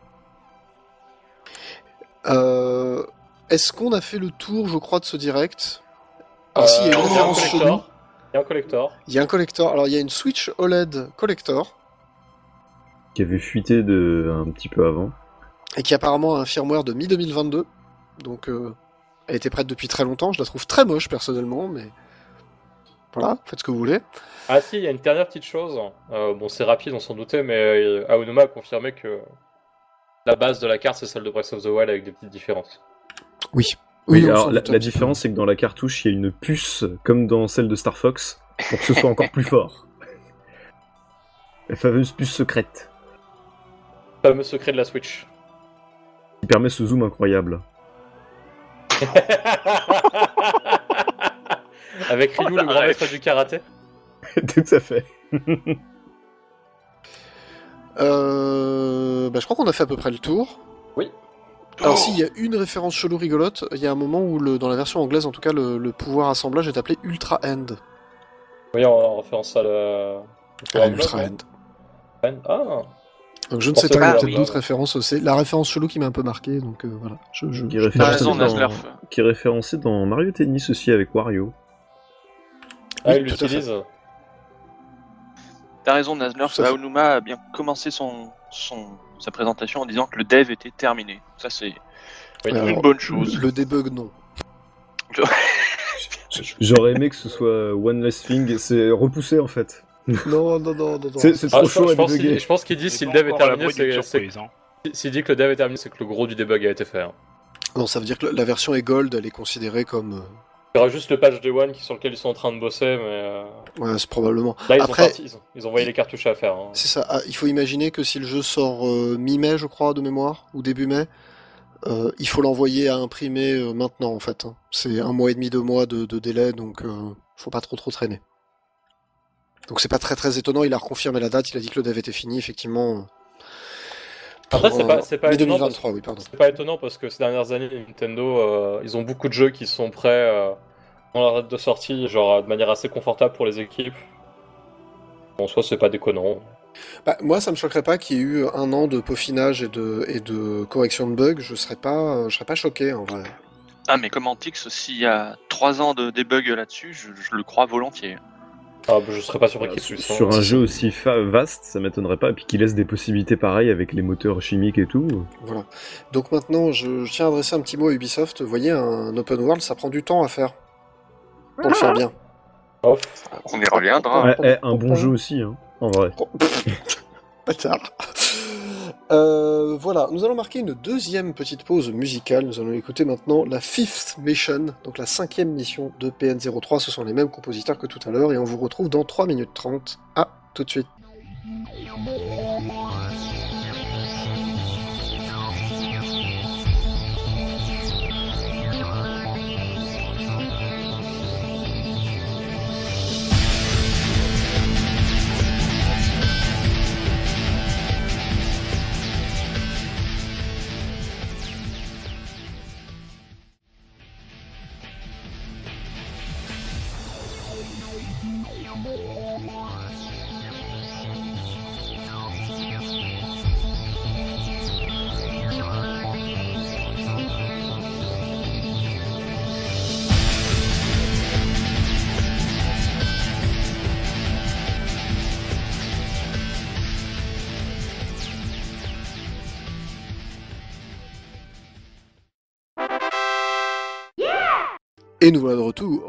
Euh, Est-ce qu'on a fait le tour, je crois, de ce direct? Alors, si, il y a une Euh, référence un chelou. collector. Il y a un collector. Il y a un collector. Alors, il y a une Switch O L E D collector Qui avait fuité de un petit peu avant. et qui apparemment a un firmware de mi deux mille vingt-deux. Donc, euh, elle était prête depuis très longtemps. Je la trouve très moche personnellement, mais voilà, faites ce que vous voulez. Ah si, il y a une dernière petite chose. Euh, bon, c'est rapide, on s'en doutait, mais euh, Aonuma a confirmé que la base de la carte, c'est celle de Breath of the Wild avec des petites différences. Oui. Oui, on alors s'en la, doute un la petit peu. différence, c'est que dans la cartouche, il y a une puce, comme dans celle de Star Fox, pour que ce soit encore plus fort. La fameuse puce secrète, Le fameux secret de la Switch. qui permet ce zoom incroyable. Avec Ryu, Oh, la le grand ref. maître du karaté. Tout à fait. Euh, bah, je crois qu'on a fait à peu près le tour. Oui. Alors Oh. si, il y a une référence chelou rigolote. Il y a un moment où, le, dans la version anglaise, en tout cas, le, le pouvoir assemblage est appelé Ultra End. Oui, en, en référence à la... Ah, Ultra End. Ah, Donc je ne Pour sais ceux pas, il y a qui peut-être l'ont, d'autres ouais. références. C'est la référence chelou qui m'a un peu marqué, donc euh, voilà. Je, je, Qui est je- T'as référencé raison, dans, Nazlerf. qui est référencé dans Mario Tennis aussi avec Wario. ah Oui, il tout à fait. l'utilise. T'as raison, Nazlerf. Tout à fait. Aonuma a bien commencé son, son, sa présentation en disant que le dev était terminé. Ça, c'est Oui. Alors, une bonne chose. Le debug, non. J'aurais aimé que ce soit One Less Thing, c'est repoussé en fait. Non, non, non, non, non. C'est c'est Ah, trop je, chaud je à pense débugger. qu'il- je pense qu'il dit C'est si le pas dev est encore la terminé, bruit d'une c'est... c'est- surprise, hein. S'il dit que le dev est terminé, c'est que le gros du debug a été fait. hein. Non, ça veut dire que la version est gold, elle est considérée comme... euh, Il y aura juste le patch Day One qui- sur lequel ils sont en train de bosser, mais... euh, Ouais, c'est probablement. Là, ils, Après- ont parti- ils, ont, ils ont envoyé les cartouches à faire. hein. C'est ça. Ah, il faut imaginer que si le jeu sort euh, mi-mai, je crois, de mémoire, ou début mai, euh, il faut l'envoyer à imprimer euh, maintenant, en fait. hein. C'est un mois et demi, deux mois de, de délai, donc euh, faut pas trop trop traîner. Donc c'est pas très très étonnant. Il a reconfirmé la date. Il a dit que le dev était fini, effectivement. euh, Après, pour, c'est pas, c'est pas mai étonnant. deux mille vingt-trois, parce- oui, pardon. C'est pas étonnant parce que ces dernières années, Nintendo, euh, ils ont beaucoup de jeux qui sont prêts euh, dans leur date de sortie, genre de manière assez confortable pour les équipes. En soi, c'est pas déconnant. Bah, moi, ça me choquerait pas qu'il y ait eu un an de peaufinage et de, et de correction de bugs. Je serais pas, euh, je serais pas choqué, en vrai. Ah, mais comme Antix, s'il y a trois ans de debug là-dessus, je, je le crois volontiers. Ah, bah, je serais pas surpris qu'il y ait Sur, plus. hein. sur un jeu aussi fa- vaste, ça m'étonnerait pas, et puis qu'il laisse des possibilités pareilles avec les moteurs chimiques et tout. Voilà. Donc maintenant, je, je tiens à adresser un petit mot à Ubisoft. Vous voyez, un open world, ça prend du temps à faire. Pour le faire bien. Off. On y reviendra. Ouais, eh, un bon jeu aussi, hein, en vrai. Bâtard. Euh, voilà, nous allons marquer une deuxième petite pause musicale. Nous allons écouter maintenant la Fifth Mission, donc la cinquième mission de P N zéro trois. Ce sont les mêmes compositeurs que tout à l'heure et on vous retrouve dans trois minutes trente. À tout de suite. Et nous voilà de retour.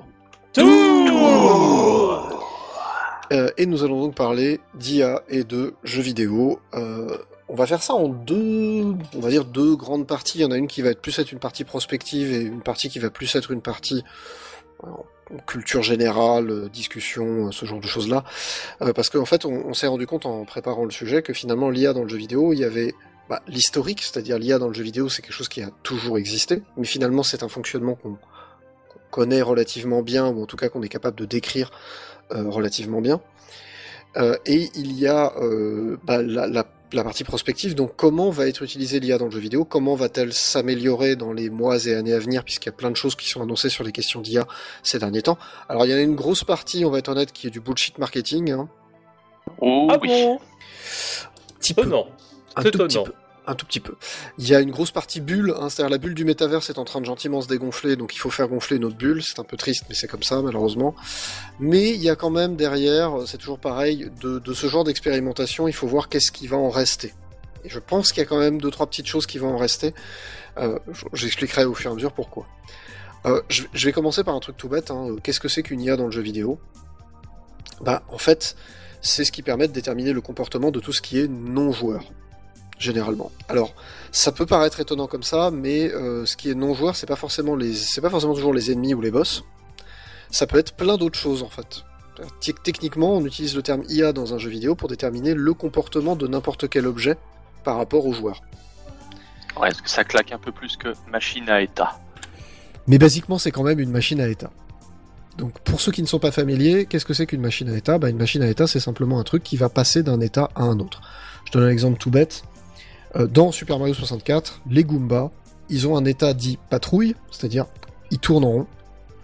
Tour Euh, et nous allons donc parler d'I A et de jeux vidéo. Euh, on va faire ça en deux, on va dire deux grandes parties. Il y en a une qui va être plus être une partie prospective et une partie qui va plus être une partie euh, culture générale, euh, discussion, euh, ce genre de choses-là. Euh, parce qu'en fait, on, on s'est rendu compte en préparant le sujet que finalement l'I A dans le jeu vidéo, il y avait bah, l'historique, c'est-à-dire l'I A dans le jeu vidéo, c'est quelque chose qui a toujours existé, mais finalement c'est un fonctionnement qu'on qu'on connaît relativement bien, ou en tout cas qu'on est capable de décrire euh, relativement bien. Euh, et il y a euh, bah, la, la, la partie prospective, donc comment va être utilisée l'I A dans le jeu vidéo, comment va-t-elle s'améliorer dans les mois et années à venir, puisqu'il y a plein de choses qui sont annoncées sur les questions d'I A ces derniers temps. Alors il y en a une grosse partie, on va être honnête, qui est du bullshit marketing. Hein. Oh Ah oui. bon Petit peu. Étonnant. Un C'est tout petit étonnant. peu. Un tout petit peu. Il y a une grosse partie bulle, hein, c'est-à-dire la bulle du métaverse est en train de gentiment se dégonfler, donc il faut faire gonfler notre bulle, c'est un peu triste, mais c'est comme ça, malheureusement. Mais il y a quand même derrière, c'est toujours pareil, de, de ce genre d'expérimentation, il faut voir qu'est-ce qui va en rester. Et je pense qu'il y a quand même deux, trois petites choses qui vont en rester. Euh, j'expliquerai au fur et à mesure pourquoi. Euh, je, je vais commencer par un truc tout bête, hein. Qu'est-ce que c'est qu'une I A dans le jeu vidéo ? Bah, en fait, c'est ce qui permet de déterminer le comportement de tout ce qui est non-joueur. Généralement. Alors, ça peut paraître étonnant comme ça, mais euh, ce qui est non-joueur, c'est pas forcément les, c'est pas forcément toujours les ennemis ou les boss. Ça peut être plein d'autres choses en fait. Techniquement, on utilise le terme I A dans un jeu vidéo pour déterminer le comportement de n'importe quel objet par rapport au joueur. Ouais, est-ce que ça claque un peu plus que machine à état? Mais basiquement, c'est quand même une machine à état. Donc, pour ceux qui ne sont pas familiers, qu'est-ce que c'est qu'une machine à état ? Bah, une machine à état, c'est simplement un truc qui va passer d'un état à un autre. Je donne un exemple tout bête. Dans Super Mario soixante-quatre, les Goombas, ils ont un état dit patrouille, c'est-à-dire ils tournent en rond.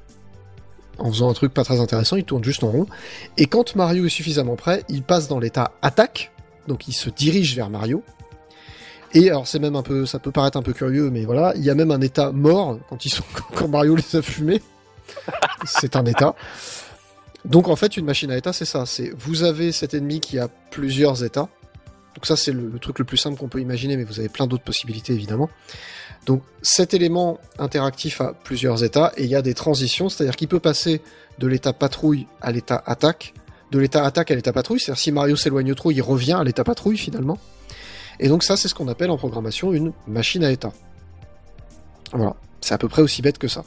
En faisant un truc pas très intéressant, ils tournent juste en rond. Et quand Mario est suffisamment prêt, il passe dans l'état attaque, donc il se dirige vers Mario. Et alors c'est même un peu, ça peut paraître un peu curieux, mais voilà, il y a même un état mort quand ils sont, quand Mario les a fumés. C'est un état. Donc en fait, une machine à état, c'est ça. C'est vous avez cet ennemi qui a plusieurs états. Donc ça, c'est le, le truc le plus simple qu'on peut imaginer, mais vous avez plein d'autres possibilités, évidemment. Donc cet élément interactif a plusieurs états, et il y a des transitions, c'est-à-dire qu'il peut passer de l'état patrouille à l'état attaque, de l'état attaque à l'état patrouille, c'est-à-dire si Mario s'éloigne trop, il revient à l'état patrouille, finalement. Et donc ça, c'est ce qu'on appelle en programmation une machine à état. Voilà, c'est à peu près aussi bête que ça.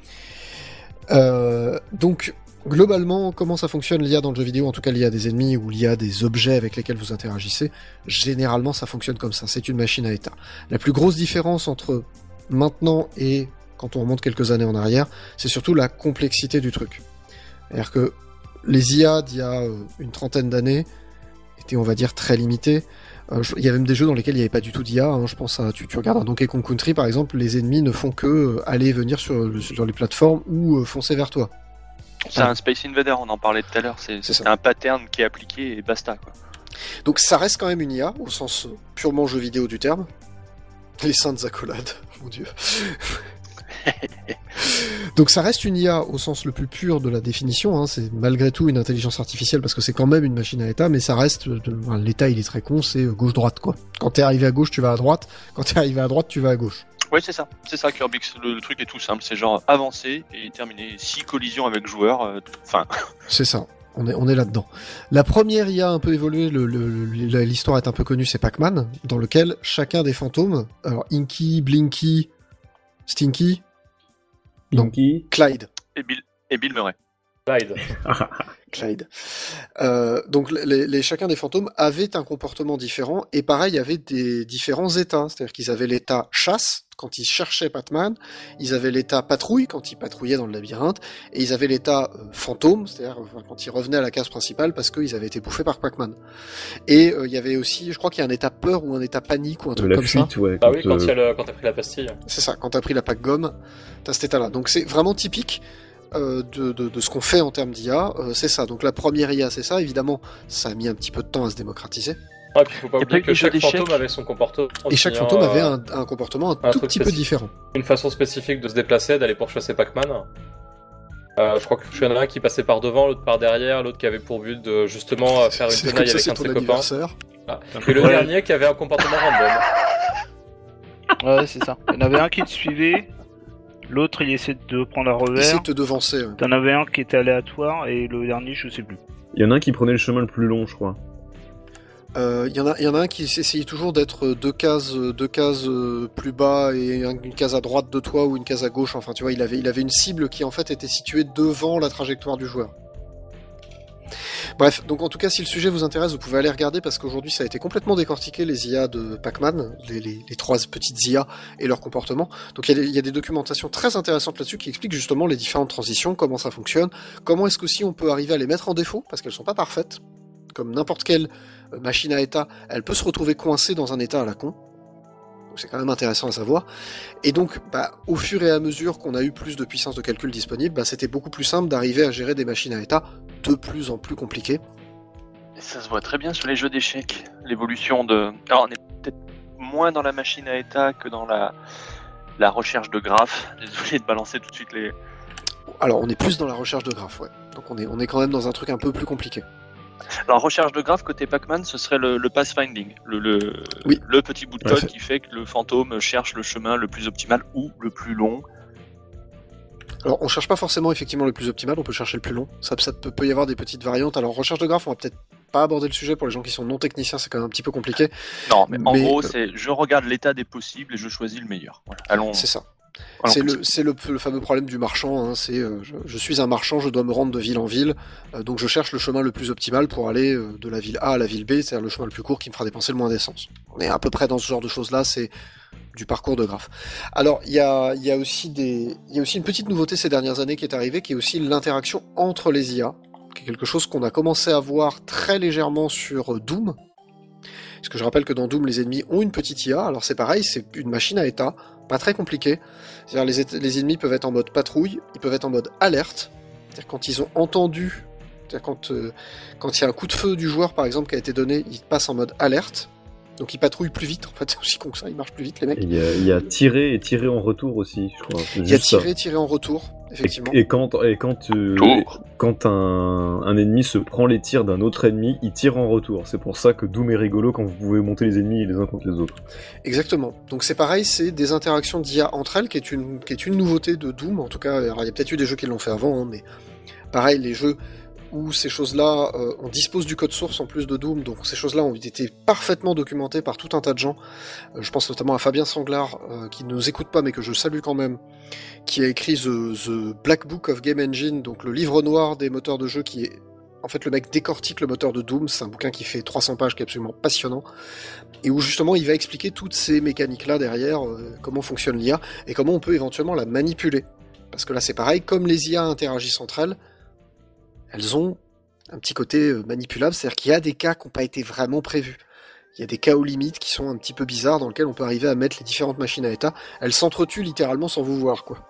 Euh, donc... Globalement, comment ça fonctionne l'I A dans le jeu vidéo, en tout cas l'I A des ennemis ou l'I A des objets avec lesquels vous interagissez, généralement ça fonctionne comme ça, c'est une machine à état. La plus grosse différence entre maintenant et quand on remonte quelques années en arrière, c'est surtout la complexité du truc. C'est-à-dire que les I A d'il y a une trentaine d'années étaient, on va dire, très limitées. Euh, il y a même des jeux dans lesquels il n'y avait pas du tout d'I A, hein, je pense à, tu, tu regardes un Donkey Kong Country par exemple, les ennemis ne font que aller et venir sur, sur les plateformes ou euh, foncer vers toi. C'est un Space Invader, on en parlait tout à l'heure, c'est, c'est un pattern qui est appliqué et basta, quoi. Donc ça reste quand même une I A, au sens purement jeu vidéo du terme. Les saintes accolades, mon dieu. Donc ça reste une I A au sens le plus pur de la définition, hein. C'est malgré tout une intelligence artificielle parce que c'est quand même une machine à état, mais ça reste, de... enfin, l'état il est très con, c'est gauche-droite quoi. Quand t'es arrivé à gauche, tu vas à droite, quand t'es arrivé à droite, tu vas à gauche. Ouais, c'est ça, c'est ça Kirby, le, le truc est tout simple, c'est genre avancer et terminer, si collision avec joueur, euh, enfin... C'est ça, on est, on est là-dedans. La première I A a un peu évolué, le, le, le, l'histoire est un peu connue, c'est Pac-Man, dans lequel chacun des fantômes, alors Inky, Blinky, Stinky, non, Inky. Clyde. Et Bill, et Bill Murray. Clyde. Clyde. Euh, donc les, les, chacun des fantômes avait un comportement différent, et pareil, il y avait des différents états, c'est-à-dire qu'ils avaient l'état chasse, quand ils cherchaient Pac-Man, ils avaient l'état patrouille, quand ils patrouillaient dans le labyrinthe, et ils avaient l'état euh, fantôme, c'est-à-dire euh, quand ils revenaient à la case principale parce qu'ils avaient été bouffés par Pac-Man. Et euh, il y avait aussi, je crois qu'il y a un état peur ou un état panique ou un truc la comme fuite, ça. Ouais, ah oui, quand, euh... y a le, quand t'as pris la pastille. C'est ça, quand t'as pris la Pac-Gomme, t'as cet état-là. Donc c'est vraiment typique euh, de, de, de ce qu'on fait en termes d'I A, euh, c'est ça. Donc la première I A, c'est ça. Évidemment, ça a mis un petit peu de temps à se démocratiser. Ah, puis faut pas Y a oublier pas que eu chaque de jeu fantôme d'échecs avait son comportement. Et chaque aussi, fantôme hein, avait euh, un, un comportement un, un tout truc petit peu spécifique. différent. Une façon spécifique de se déplacer, d'aller pourchasser Pac-Man. Euh, je crois qu'il y en a un qui passait par devant, l'autre par derrière, l'autre qui avait pour but de justement euh, faire une C'est tenaille comme ça, avec c'est un de ton ses copains. anniversaire. Ah. Et le Ouais. dernier qui avait un comportement random. Ouais, c'est ça. Il y en avait un qui te suivait, L'autre, il essaie de prendre à Il essaie revers. de te devancer. Ouais. T'en avais un qui était aléatoire et le dernier, je sais plus. Il y en a un qui prenait le chemin le plus long, je crois. Il euh, y, y en a un qui essayait toujours d'être deux cases, deux cases euh, plus bas et une case à droite de toi ou une case à gauche. Enfin, tu vois, il avait, il avait une cible qui en fait était située devant la trajectoire du joueur. Bref, donc en tout cas, si le sujet vous intéresse, vous pouvez aller regarder parce qu'aujourd'hui ça a été complètement décortiqué, les I A de Pac-Man, les, les, les trois petites I A et leur comportement. Donc il y, y a des documentations très intéressantes là-dessus qui expliquent justement les différentes transitions, comment ça fonctionne, comment est-ce qu'aussi on peut arriver à les mettre en défaut, parce qu'elles sont pas parfaites. Comme n'importe quelle machine à état, elle peut se retrouver coincée dans un état à la con. Donc c'est quand même intéressant à savoir. Et donc, bah, au fur et à mesure qu'on a eu plus de puissance de calcul disponible, bah, c'était beaucoup plus simple d'arriver à gérer des machines à état de plus en plus compliquées. Et ça se voit très bien sur les jeux d'échecs, l'évolution de... Alors on est peut-être moins dans la machine à état que dans la, la recherche de graphes. Désolé de balancer tout de suite les... Alors on est plus dans la recherche de graphes, ouais. Donc on est, on est quand même dans un truc un peu plus compliqué. Alors, recherche de graphes côté Pac-Man, ce serait le, le pathfinding, le, le, oui. le petit bout de code ouais, qui fait que le fantôme cherche le chemin le plus optimal ou le plus long. Alors, on cherche pas forcément effectivement le plus optimal, on peut chercher le plus long. Ça, ça peut, peut y avoir des petites variantes. Alors, recherche de graphes, on va peut-être pas aborder le sujet pour les gens qui sont non techniciens, c'est quand même un petit peu compliqué. Non, mais, mais en gros, euh... c'est je regarde l'état des possibles et je choisis le meilleur. Voilà. Allons. C'est ça. C'est le, c'est le, le fameux problème du marchand, hein, c'est euh, je, je suis un marchand, je dois me rendre de ville en ville, euh, donc je cherche le chemin le plus optimal pour aller euh, de la ville A à la ville B, c'est-à-dire le chemin le plus court qui me fera dépenser le moins d'essence. On est à peu près dans ce genre de choses-là, c'est du parcours de graphe. Alors, il y a, y a aussi des, il y a aussi une petite nouveauté ces dernières années qui est arrivée, qui est aussi l'interaction entre les I A, qui est quelque chose qu'on a commencé à voir très légèrement sur Doom. Parce que je rappelle que dans Doom, les ennemis ont une petite I A, alors c'est pareil, c'est une machine à état, pas très compliqué. C'est-à-dire les, les ennemis peuvent être en mode patrouille, ils peuvent être en mode alerte, c'est-à-dire quand ils ont entendu, c'est-à-dire quand euh, quand il y a un coup de feu du joueur par exemple qui a été donné, ils passent en mode alerte, donc ils patrouillent plus vite, en fait c'est aussi con que ça, ils marchent plus vite les mecs. Il y a, il y a tirer et tirer en retour aussi, je crois. Il y a tirer, tirer en retour, effectivement. Et, et quand, et quand, euh, quand un, un ennemi se prend les tirs d'un autre ennemi, il tire en retour. C'est pour ça que Doom est rigolo quand vous pouvez monter les ennemis les uns contre les autres. Exactement. Donc c'est pareil, c'est des interactions d'I A entre elles qui est une, qui est une nouveauté de Doom. En tout cas, alors il y a peut-être eu des jeux qui l'ont fait avant, hein, mais pareil, les jeux où ces choses-là, euh, on dispose du code source en plus de Doom, donc ces choses-là ont été parfaitement documentées par tout un tas de gens. Euh, je pense notamment à Fabien Sanglard, euh, qui ne nous écoute pas mais que je salue quand même, qui a écrit The, The Black Book of Game Engine, donc le livre noir des moteurs de jeu, qui est... En fait, le mec décortique le moteur de Doom, c'est un bouquin qui fait trois cents pages, qui est absolument passionnant, et où justement il va expliquer toutes ces mécaniques-là derrière, euh, comment fonctionne l'I A, et comment on peut éventuellement la manipuler. Parce que là c'est pareil, comme les I A interagissent entre elles, elles ont un petit côté manipulable, c'est-à-dire qu'il y a des cas qui n'ont pas été vraiment prévus. Il y a des cas aux limites qui sont un petit peu bizarres, dans lesquels on peut arriver à mettre les différentes machines à état. Elles s'entretuent littéralement sans vous voir, quoi.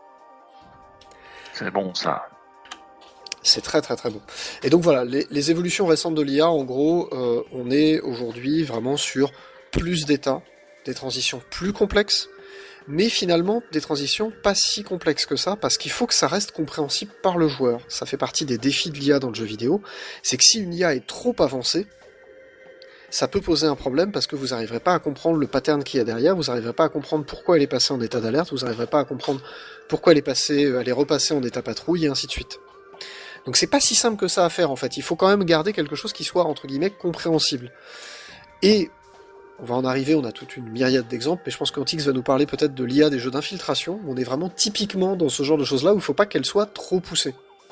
C'est bon, ça. C'est très très très bon. Et donc voilà, les, les évolutions récentes de l'I A, en gros, euh, on est aujourd'hui vraiment sur plus d'états, des transitions plus complexes, mais finalement des transitions pas si complexes que ça, parce qu'il faut que ça reste compréhensible par le joueur. Ça fait partie des défis de l'I A dans le jeu vidéo, c'est que si une I A est trop avancée, ça peut poser un problème parce que vous n'arriverez pas à comprendre le pattern qu'il y a derrière, vous n'arriverez pas à comprendre pourquoi elle est passée en état d'alerte, vous n'arriverez pas à comprendre pourquoi elle est passée, elle est repassée en état patrouille, et ainsi de suite. Donc c'est pas si simple que ça à faire en fait, il faut quand même garder quelque chose qui soit entre guillemets compréhensible. Et on va en arriver, on a toute une myriade d'exemples, mais je pense qu'Antix va nous parler peut-être de l'I A des jeux d'infiltration. On est vraiment typiquement dans ce genre de choses-là où il ne faut pas qu'elle soit trop poussée.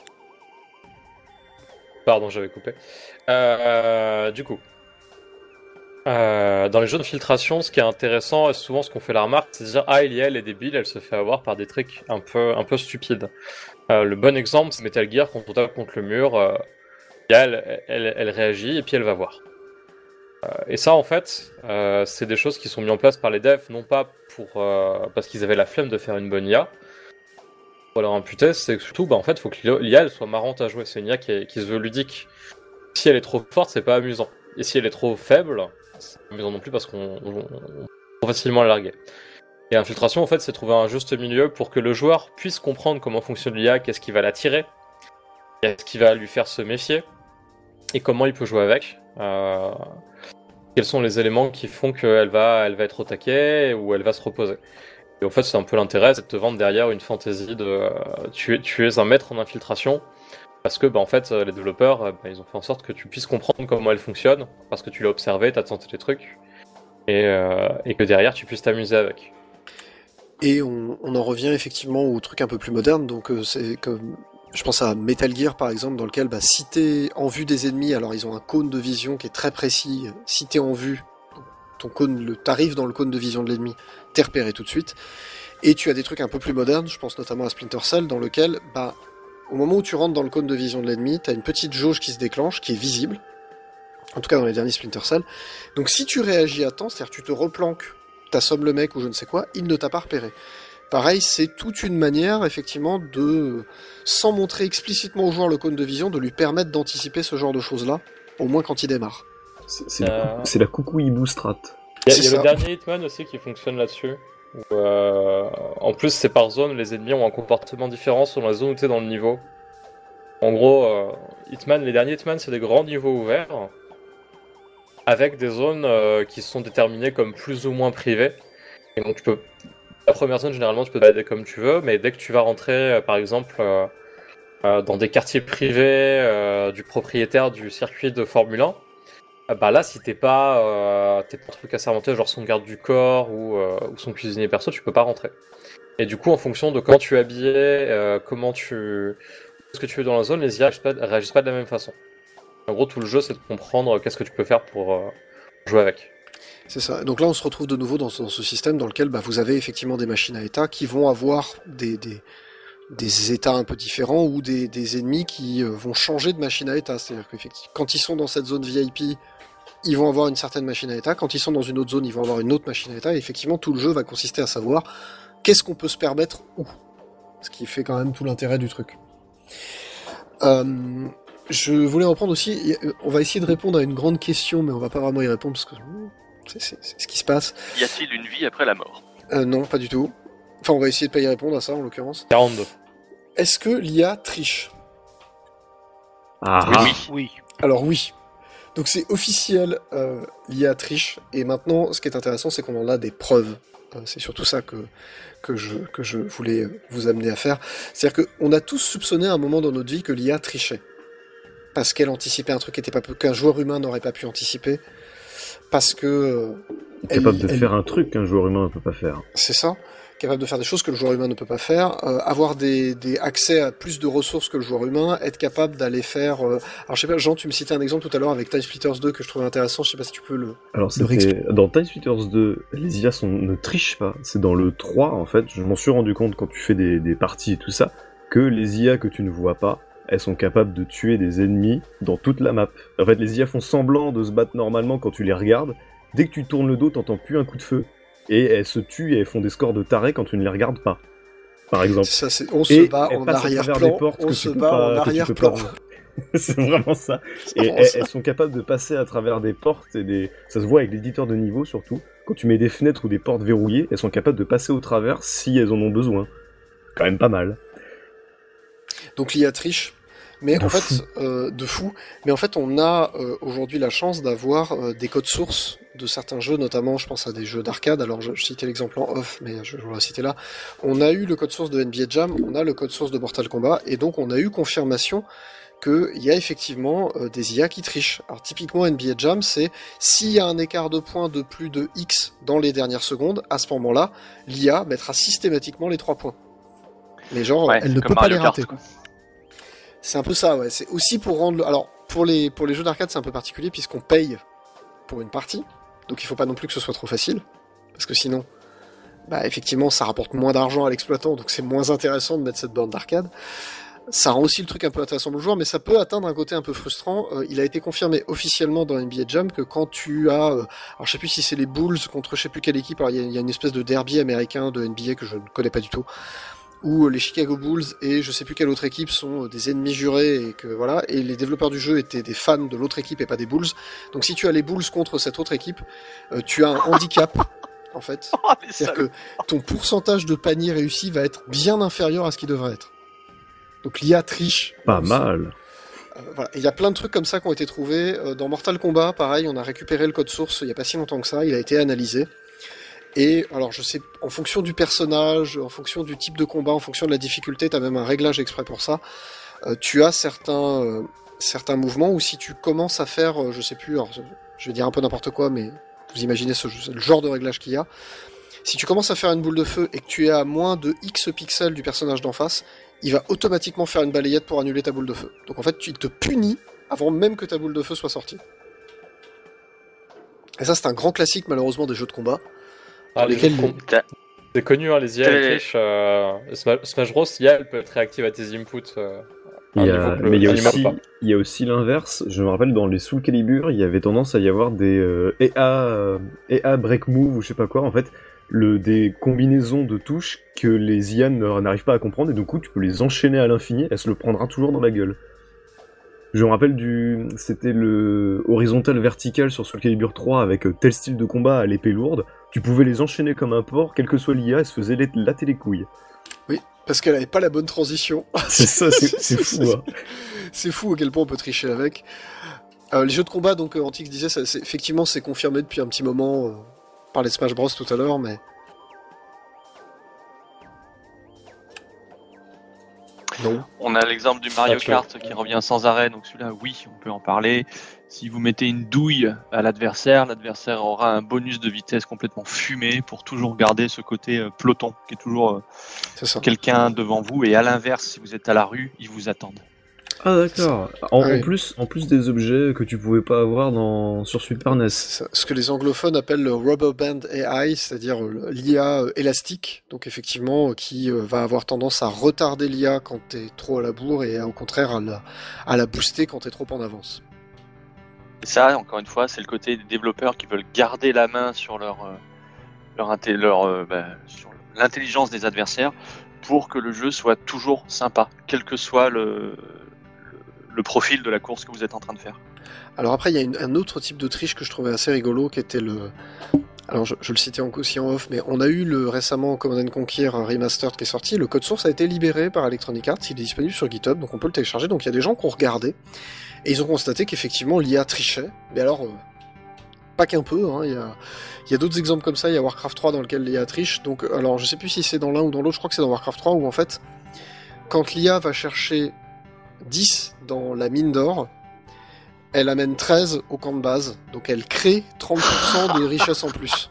Pardon, j'avais coupé. Euh, du coup, euh, dans les jeux d'infiltration, ce qui est intéressant, et souvent ce qu'on fait la remarque, c'est de dire « Ah, l'I A, elle est débile, elle se fait avoir par des trucs un peu, un peu stupides. Euh, » Le bon exemple, c'est Metal Gear, quand on tape contre le mur, euh, l'I A, elle, elle, elle réagit et puis elle va voir. Et ça, en fait, euh, c'est des choses qui sont mises en place par les devs, non pas pour euh, parce qu'ils avaient la flemme de faire une bonne I A. Pour leur imputer, c'est surtout, bah, en fait, il faut que l'I A elle soit marrante à jouer. C'est une I A qui, est, qui se veut ludique. Si elle est trop forte, c'est pas amusant. Et si elle est trop faible, c'est pas amusant non plus parce qu'on on, on peut facilement la larguer. Et l'infiltration, en fait, c'est trouver un juste milieu pour que le joueur puisse comprendre comment fonctionne l'I A, qu'est-ce qui va l'attirer, qu'est-ce qui va lui faire se méfier, et comment il peut jouer avec. Euh... Quels sont les éléments qui font qu'elle va, elle va être au taquet ou elle va se reposer. Et en fait, c'est un peu l'intérêt, c'est de te vendre derrière une fantaisie de euh, tu, es, tu es un maître en infiltration, parce que bah, en fait, les développeurs, bah, ils ont fait en sorte que tu puisses comprendre comment elle fonctionne, parce que tu l'as observé, t'as tenté les trucs, et, euh, et que derrière, tu puisses t'amuser avec. Et on, on en revient effectivement au truc un peu plus moderne, donc euh, c'est comme... Je pense à Metal Gear par exemple, dans lequel bah, si t'es en vue des ennemis, alors ils ont un cône de vision qui est très précis, si t'es en vue, ton cône, le, t'arrives dans le cône de vision de l'ennemi, t'es repéré tout de suite. Et tu as des trucs un peu plus modernes, je pense notamment à Splinter Cell, dans lequel, bah, au moment où tu rentres dans le cône de vision de l'ennemi, t'as une petite jauge qui se déclenche, qui est visible, en tout cas dans les derniers Splinter Cell. Donc si tu réagis à temps, c'est-à-dire que tu te replanques, t'assommes le mec ou je ne sais quoi, il ne t'a pas repéré. Pareil, c'est toute une manière, effectivement, de, sans montrer explicitement au joueur le cône de vision, de lui permettre d'anticiper ce genre de choses-là, au moins quand il démarre. C'est, c'est, Euh... la, c'est la coucou hibou strat. Il y a, C'est il y a ça. le dernier Hitman aussi qui fonctionne là-dessus. Où, euh, en plus, c'est par zone, les ennemis ont un comportement différent selon la zone où t'es dans le niveau. En gros, euh, Hitman, les derniers Hitman, c'est des grands niveaux ouverts, avec des zones euh, qui sont déterminées comme plus ou moins privées. Et donc tu peux... La première zone, généralement, tu peux te balader comme tu veux, mais dès que tu vas rentrer, euh, par exemple, euh, euh, dans des quartiers privés euh, du propriétaire du circuit de Formule un, euh, bah là, si t'es pas, euh, t'es pas un truc assermenté, genre son garde du corps ou, euh, ou son cuisinier perso, tu peux pas rentrer. Et du coup, en fonction de comment tu es habillé, euh, comment tu... ce que tu fais dans la zone, les I A réagissent pas, réagissent pas de la même façon. En gros, tout le jeu, c'est de comprendre qu'est-ce que tu peux faire pour euh, jouer avec. C'est ça. Donc là, on se retrouve de nouveau dans ce, dans ce système dans lequel bah, vous avez effectivement des machines à état qui vont avoir des, des, des états un peu différents ou des, des ennemis qui euh, vont changer de machine à état. C'est-à-dire que quand ils sont dans cette zone V I P, ils vont avoir une certaine machine à état. Quand ils sont dans une autre zone, ils vont avoir une autre machine à état. Et effectivement, tout le jeu va consister à savoir qu'est-ce qu'on peut se permettre où. Ce qui fait quand même tout l'intérêt du truc. Euh, je voulais reprendre aussi, on va essayer de répondre à une grande question, mais on va pas vraiment y répondre parce que c'est, c'est, c'est ce qui se passe. Y a-t-il une vie après la mort? Euh, non, pas du tout. Enfin, on va essayer de pas y répondre à ça, en l'occurrence. quarante-deux. Est-ce que l'I A triche? Ah, Oui, ah. oui. Oui. Alors oui. Donc c'est officiel, euh, l'I A triche, et maintenant, ce qui est intéressant, c'est qu'on en a des preuves. Euh, c'est surtout ça que, que, je, que je voulais vous amener à faire. C'est-à-dire qu'on a tous soupçonné à un moment dans notre vie que l'I A trichait. Parce qu'elle anticipait un truc qui était pas, qu'un joueur humain n'aurait pas pu anticiper. Parce que... Euh, Capable elle, de elle... faire un truc qu'un joueur humain ne peut pas faire. C'est ça. Capable de faire des choses que le joueur humain ne peut pas faire, euh, avoir des, des accès à plus de ressources que le joueur humain, être capable d'aller faire... Euh... Alors je sais pas, Jean, tu me citais un exemple tout à l'heure avec Time Splitters deux que je trouvais intéressant, je sais pas si tu peux le... Alors le c'était... réexpliquer. Dans Time Splitters deux, les I A sont... ne trichent pas. C'est dans le trois, en fait, je m'en suis rendu compte quand tu fais des, des parties et tout ça, que les I A que tu ne vois pas, elles sont capables de tuer des ennemis dans toute la map. En fait, les I A font semblant de se battre normalement quand tu les regardes. Dès que tu tournes le dos, t'entends plus un coup de feu. Et elles se tuent et elles font des scores de tarés quand tu ne les regardes pas. Par exemple. C'est ça, c'est... On se Et bat elles en passent à travers arrière-plan, des portes on que se tu peux bat pas- en que tu peux arrière-plan. pas- C'est vraiment ça. C'est Et vraiment elles, ça. elles sont capables de passer à travers des portes et des... Ça se voit avec l'éditeur de niveau surtout. Quand tu mets des fenêtres ou des portes verrouillées, elles sont capables de passer au travers si elles en ont besoin. Quand même pas mal. Donc l'I A triche. Mais De en fou. fait, euh, de fou. Mais en fait, on a euh, aujourd'hui la chance d'avoir euh, des codes sources de certains jeux, notamment, je pense à des jeux d'arcade. Alors, je, je citais l'exemple en off, mais je, je vais le citer là. On a eu le code source de N B A Jam, on a le code source de Mortal Kombat, et donc on a eu confirmation qu'il y a effectivement euh, des I A qui trichent. Alors, typiquement, N B A Jam, c'est s'il y a un écart de points de plus de X dans les dernières secondes, à ce moment-là, l'I A mettra systématiquement les trois points. Mais genre, Ouais, elle ne comme peut pas Mario les Kart, rater. quoi. C'est un peu ça, ouais. C'est aussi pour rendre le... Alors, pour les, pour les jeux d'arcade, c'est un peu particulier puisqu'on paye pour une partie. Donc il faut pas non plus que ce soit trop facile. Parce que sinon, bah effectivement, ça rapporte moins d'argent à l'exploitant, donc c'est moins intéressant de mettre cette borne d'arcade. Ça rend aussi le truc un peu intéressant pour le joueur, mais ça peut atteindre un côté un peu frustrant. Euh, il a été confirmé officiellement dans N B A Jam que quand tu as... Euh, alors je sais plus si c'est les Bulls contre je sais plus quelle équipe, alors il y, a- il y a une espèce de derby américain de N B A que je ne connais pas du tout, où les Chicago Bulls et je sais plus quelle autre équipe sont des ennemis jurés et que voilà, et les développeurs du jeu étaient des fans de l'autre équipe et pas des Bulls. Donc si tu as les Bulls contre cette autre équipe, euh, tu as un handicap en fait. Oh, mais ça... C'est-à-dire que ton pourcentage de panier réussi va être bien inférieur à ce qu'il devrait être. Donc l'I A triche. Pas aussi. mal. Euh, voilà. Et il y a plein de trucs comme ça qui ont été trouvés. Euh, dans Mortal Kombat, pareil, on a récupéré le code source il y a pas si longtemps que ça, il a été analysé. Et alors je sais, en fonction du personnage, en fonction du type de combat, en fonction de la difficulté, t'as même un réglage exprès pour ça. Euh, tu as certains euh, certains mouvements où si tu commences à faire, euh, je sais plus, alors, je vais dire un peu n'importe quoi, mais vous imaginez ce, le genre de réglage qu'il y a. Si tu commences à faire une boule de feu et que tu es à moins de X pixels du personnage d'en face, il va automatiquement faire une balayette pour annuler ta boule de feu. Donc en fait, tu te punis avant même que ta boule de feu soit sortie. Et ça, c'est un grand classique malheureusement des jeux de combat. Ah, les lesquels... jeux de com- c'est connu, hein, les I A Quel est- elles trichent. Euh, Smash, Smash Bros, I A elle peut être réactive à tes inputs. Euh, à un Il y niveau a, que le- mais il y a un niveau aussi, pas. il y a aussi l'inverse. Je me rappelle dans les Soul Calibur, il y avait tendance à y avoir des euh, E A, euh, E A break move ou je sais pas quoi. En fait, le, des combinaisons de touches que les I A ne- n'arrivent pas à comprendre et du coup tu peux les enchaîner à l'infini. Elle se le prendra toujours dans la gueule. Je me rappelle du, c'était le horizontal vertical sur Soul Calibur trois avec euh, tel style de combat à l'épée lourde. Tu pouvais les enchaîner comme un porc, quelle que soit l'I A, elle se faisait les- latter les couilles. Oui, parce qu'elle avait pas la bonne transition. C'est ça, c'est c'est fou. Hein. C'est fou à quel point on peut tricher avec. Euh, les jeux de combat, donc euh, Antix disait, ça, c'est, effectivement, c'est confirmé depuis un petit moment. Euh, on parlait de Smash Bros tout à l'heure, mais non. On a l'exemple du Mario Ah, tu Kart qui revient sans arrêt, donc celui-là, oui, on peut en parler. Si vous mettez une douille à l'adversaire, l'adversaire aura un bonus de vitesse complètement fumé pour toujours garder ce côté euh, peloton, qui est toujours euh, C'est ça. quelqu'un devant vous. Et à l'inverse, si vous êtes à la rue, ils vous attendent. Ah d'accord. En, Ah oui. en plus, en plus des objets que tu pouvais pas avoir dans sur Super N E S. C'est ça. Ce que les anglophones appellent le rubber band A I, c'est-à-dire euh, l'I A euh, élastique, donc effectivement euh, qui euh, va avoir tendance à retarder l'I A quand t'es trop à la bourre et euh, au contraire à la, à la booster quand t'es trop en avance. Et ça, encore une fois, c'est le côté des développeurs qui veulent garder la main sur leur, euh, leur, inté- leur euh, bah, sur l'intelligence des adversaires pour que le jeu soit toujours sympa, quel que soit le, le, le profil de la course que vous êtes en train de faire. Alors après, il y a une- un autre type de triche que je trouvais assez rigolo, qui était le... Alors je, je le citais en aussi en off, mais on a eu le récemment Command and Conquer Remastered qui est sorti, le code source a été libéré par Electronic Arts, il est disponible sur GitHub, donc on peut le télécharger, donc il y a des gens qui ont regardé, et ils ont constaté qu'effectivement l'I A trichait, mais alors... euh, pas qu'un peu, hein, il y a, il y a d'autres exemples comme ça, il y a Warcraft trois dans lequel l'I A triche, donc alors je sais plus si c'est dans l'un ou dans l'autre, je crois que c'est dans Warcraft trois, où en fait, quand l'I A va chercher dix dans la mine d'or, elle amène treize au camp de base, donc elle crée trente pour cent des richesses en plus,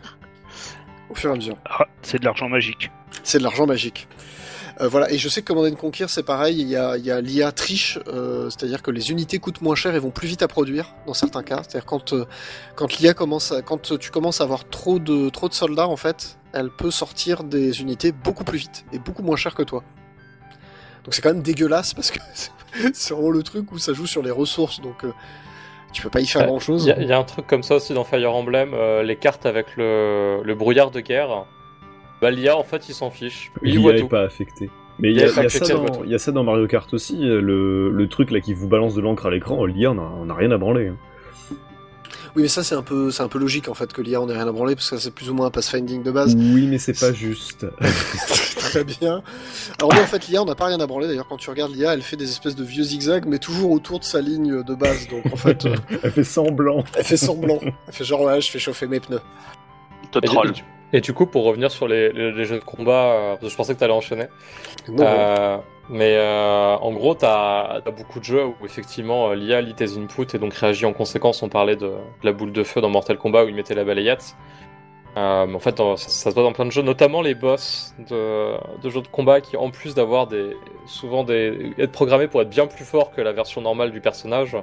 au fur et à mesure. Ah, c'est de l'argent magique. C'est de l'argent magique. Euh, voilà, et je sais que Command and Conquer, c'est pareil, il y a, il y a l'I A triche, euh, c'est-à-dire que les unités coûtent moins cher et vont plus vite à produire, dans certains cas. C'est-à-dire quand, euh, quand l'I A commence à, quand tu commences à avoir trop de, trop de soldats, en fait, elle peut sortir des unités beaucoup plus vite et beaucoup moins cher que toi. Donc c'est quand même dégueulasse parce que c'est vraiment le truc où ça joue sur les ressources, donc euh, tu peux pas y faire Ouais, grand-chose. Il y, a- il y a un truc comme ça aussi dans Fire Emblem, euh, les cartes avec le, le brouillard de guerre. Bah, l'I A, en fait, il s'en fiche. Il voit L'I A tout. est pas affecté. Mais il y, Il a- est il pas y a affecté, ça elle voit dans- tout. il y a ça dans Mario Kart aussi, le, le truc là qui vous balance de l'encre à l'écran, l'I A on a, on a rien à branler. hein. Oui, mais ça c'est un peu, c'est un peu logique en fait que l'I A on ait rien à branler parce que c'est plus ou moins un pathfinding de base. Oui, mais c'est pas juste. Très bien. Alors non, en fait, l'I A, on n'a pas rien à branler. D'ailleurs, quand tu regardes l'I A, elle fait des espèces de vieux zigzags, mais toujours autour de sa ligne de base. Donc, en fait, euh, Elle fait semblant. elle fait semblant. Elle fait genre, ouais, je fais chauffer mes pneus. Te Et du, troll. et du- et du coup, pour revenir sur les, les- les jeux de combat, euh, parce que je pensais que t'allais enchaîner. Non, Euh, mais euh, en gros, t'as as beaucoup de jeux où effectivement euh, l'I A lit tes inputs et donc réagit en conséquence. On parlait de, de la boule de feu dans Mortal Kombat où il mettait la balayette. Euh, mais en fait, dans- ça, ça se voit dans plein de jeux, notamment les boss de, de jeux de combat qui, en plus d'avoir des souvent des être programmés pour être bien plus forts que la version normale du personnage,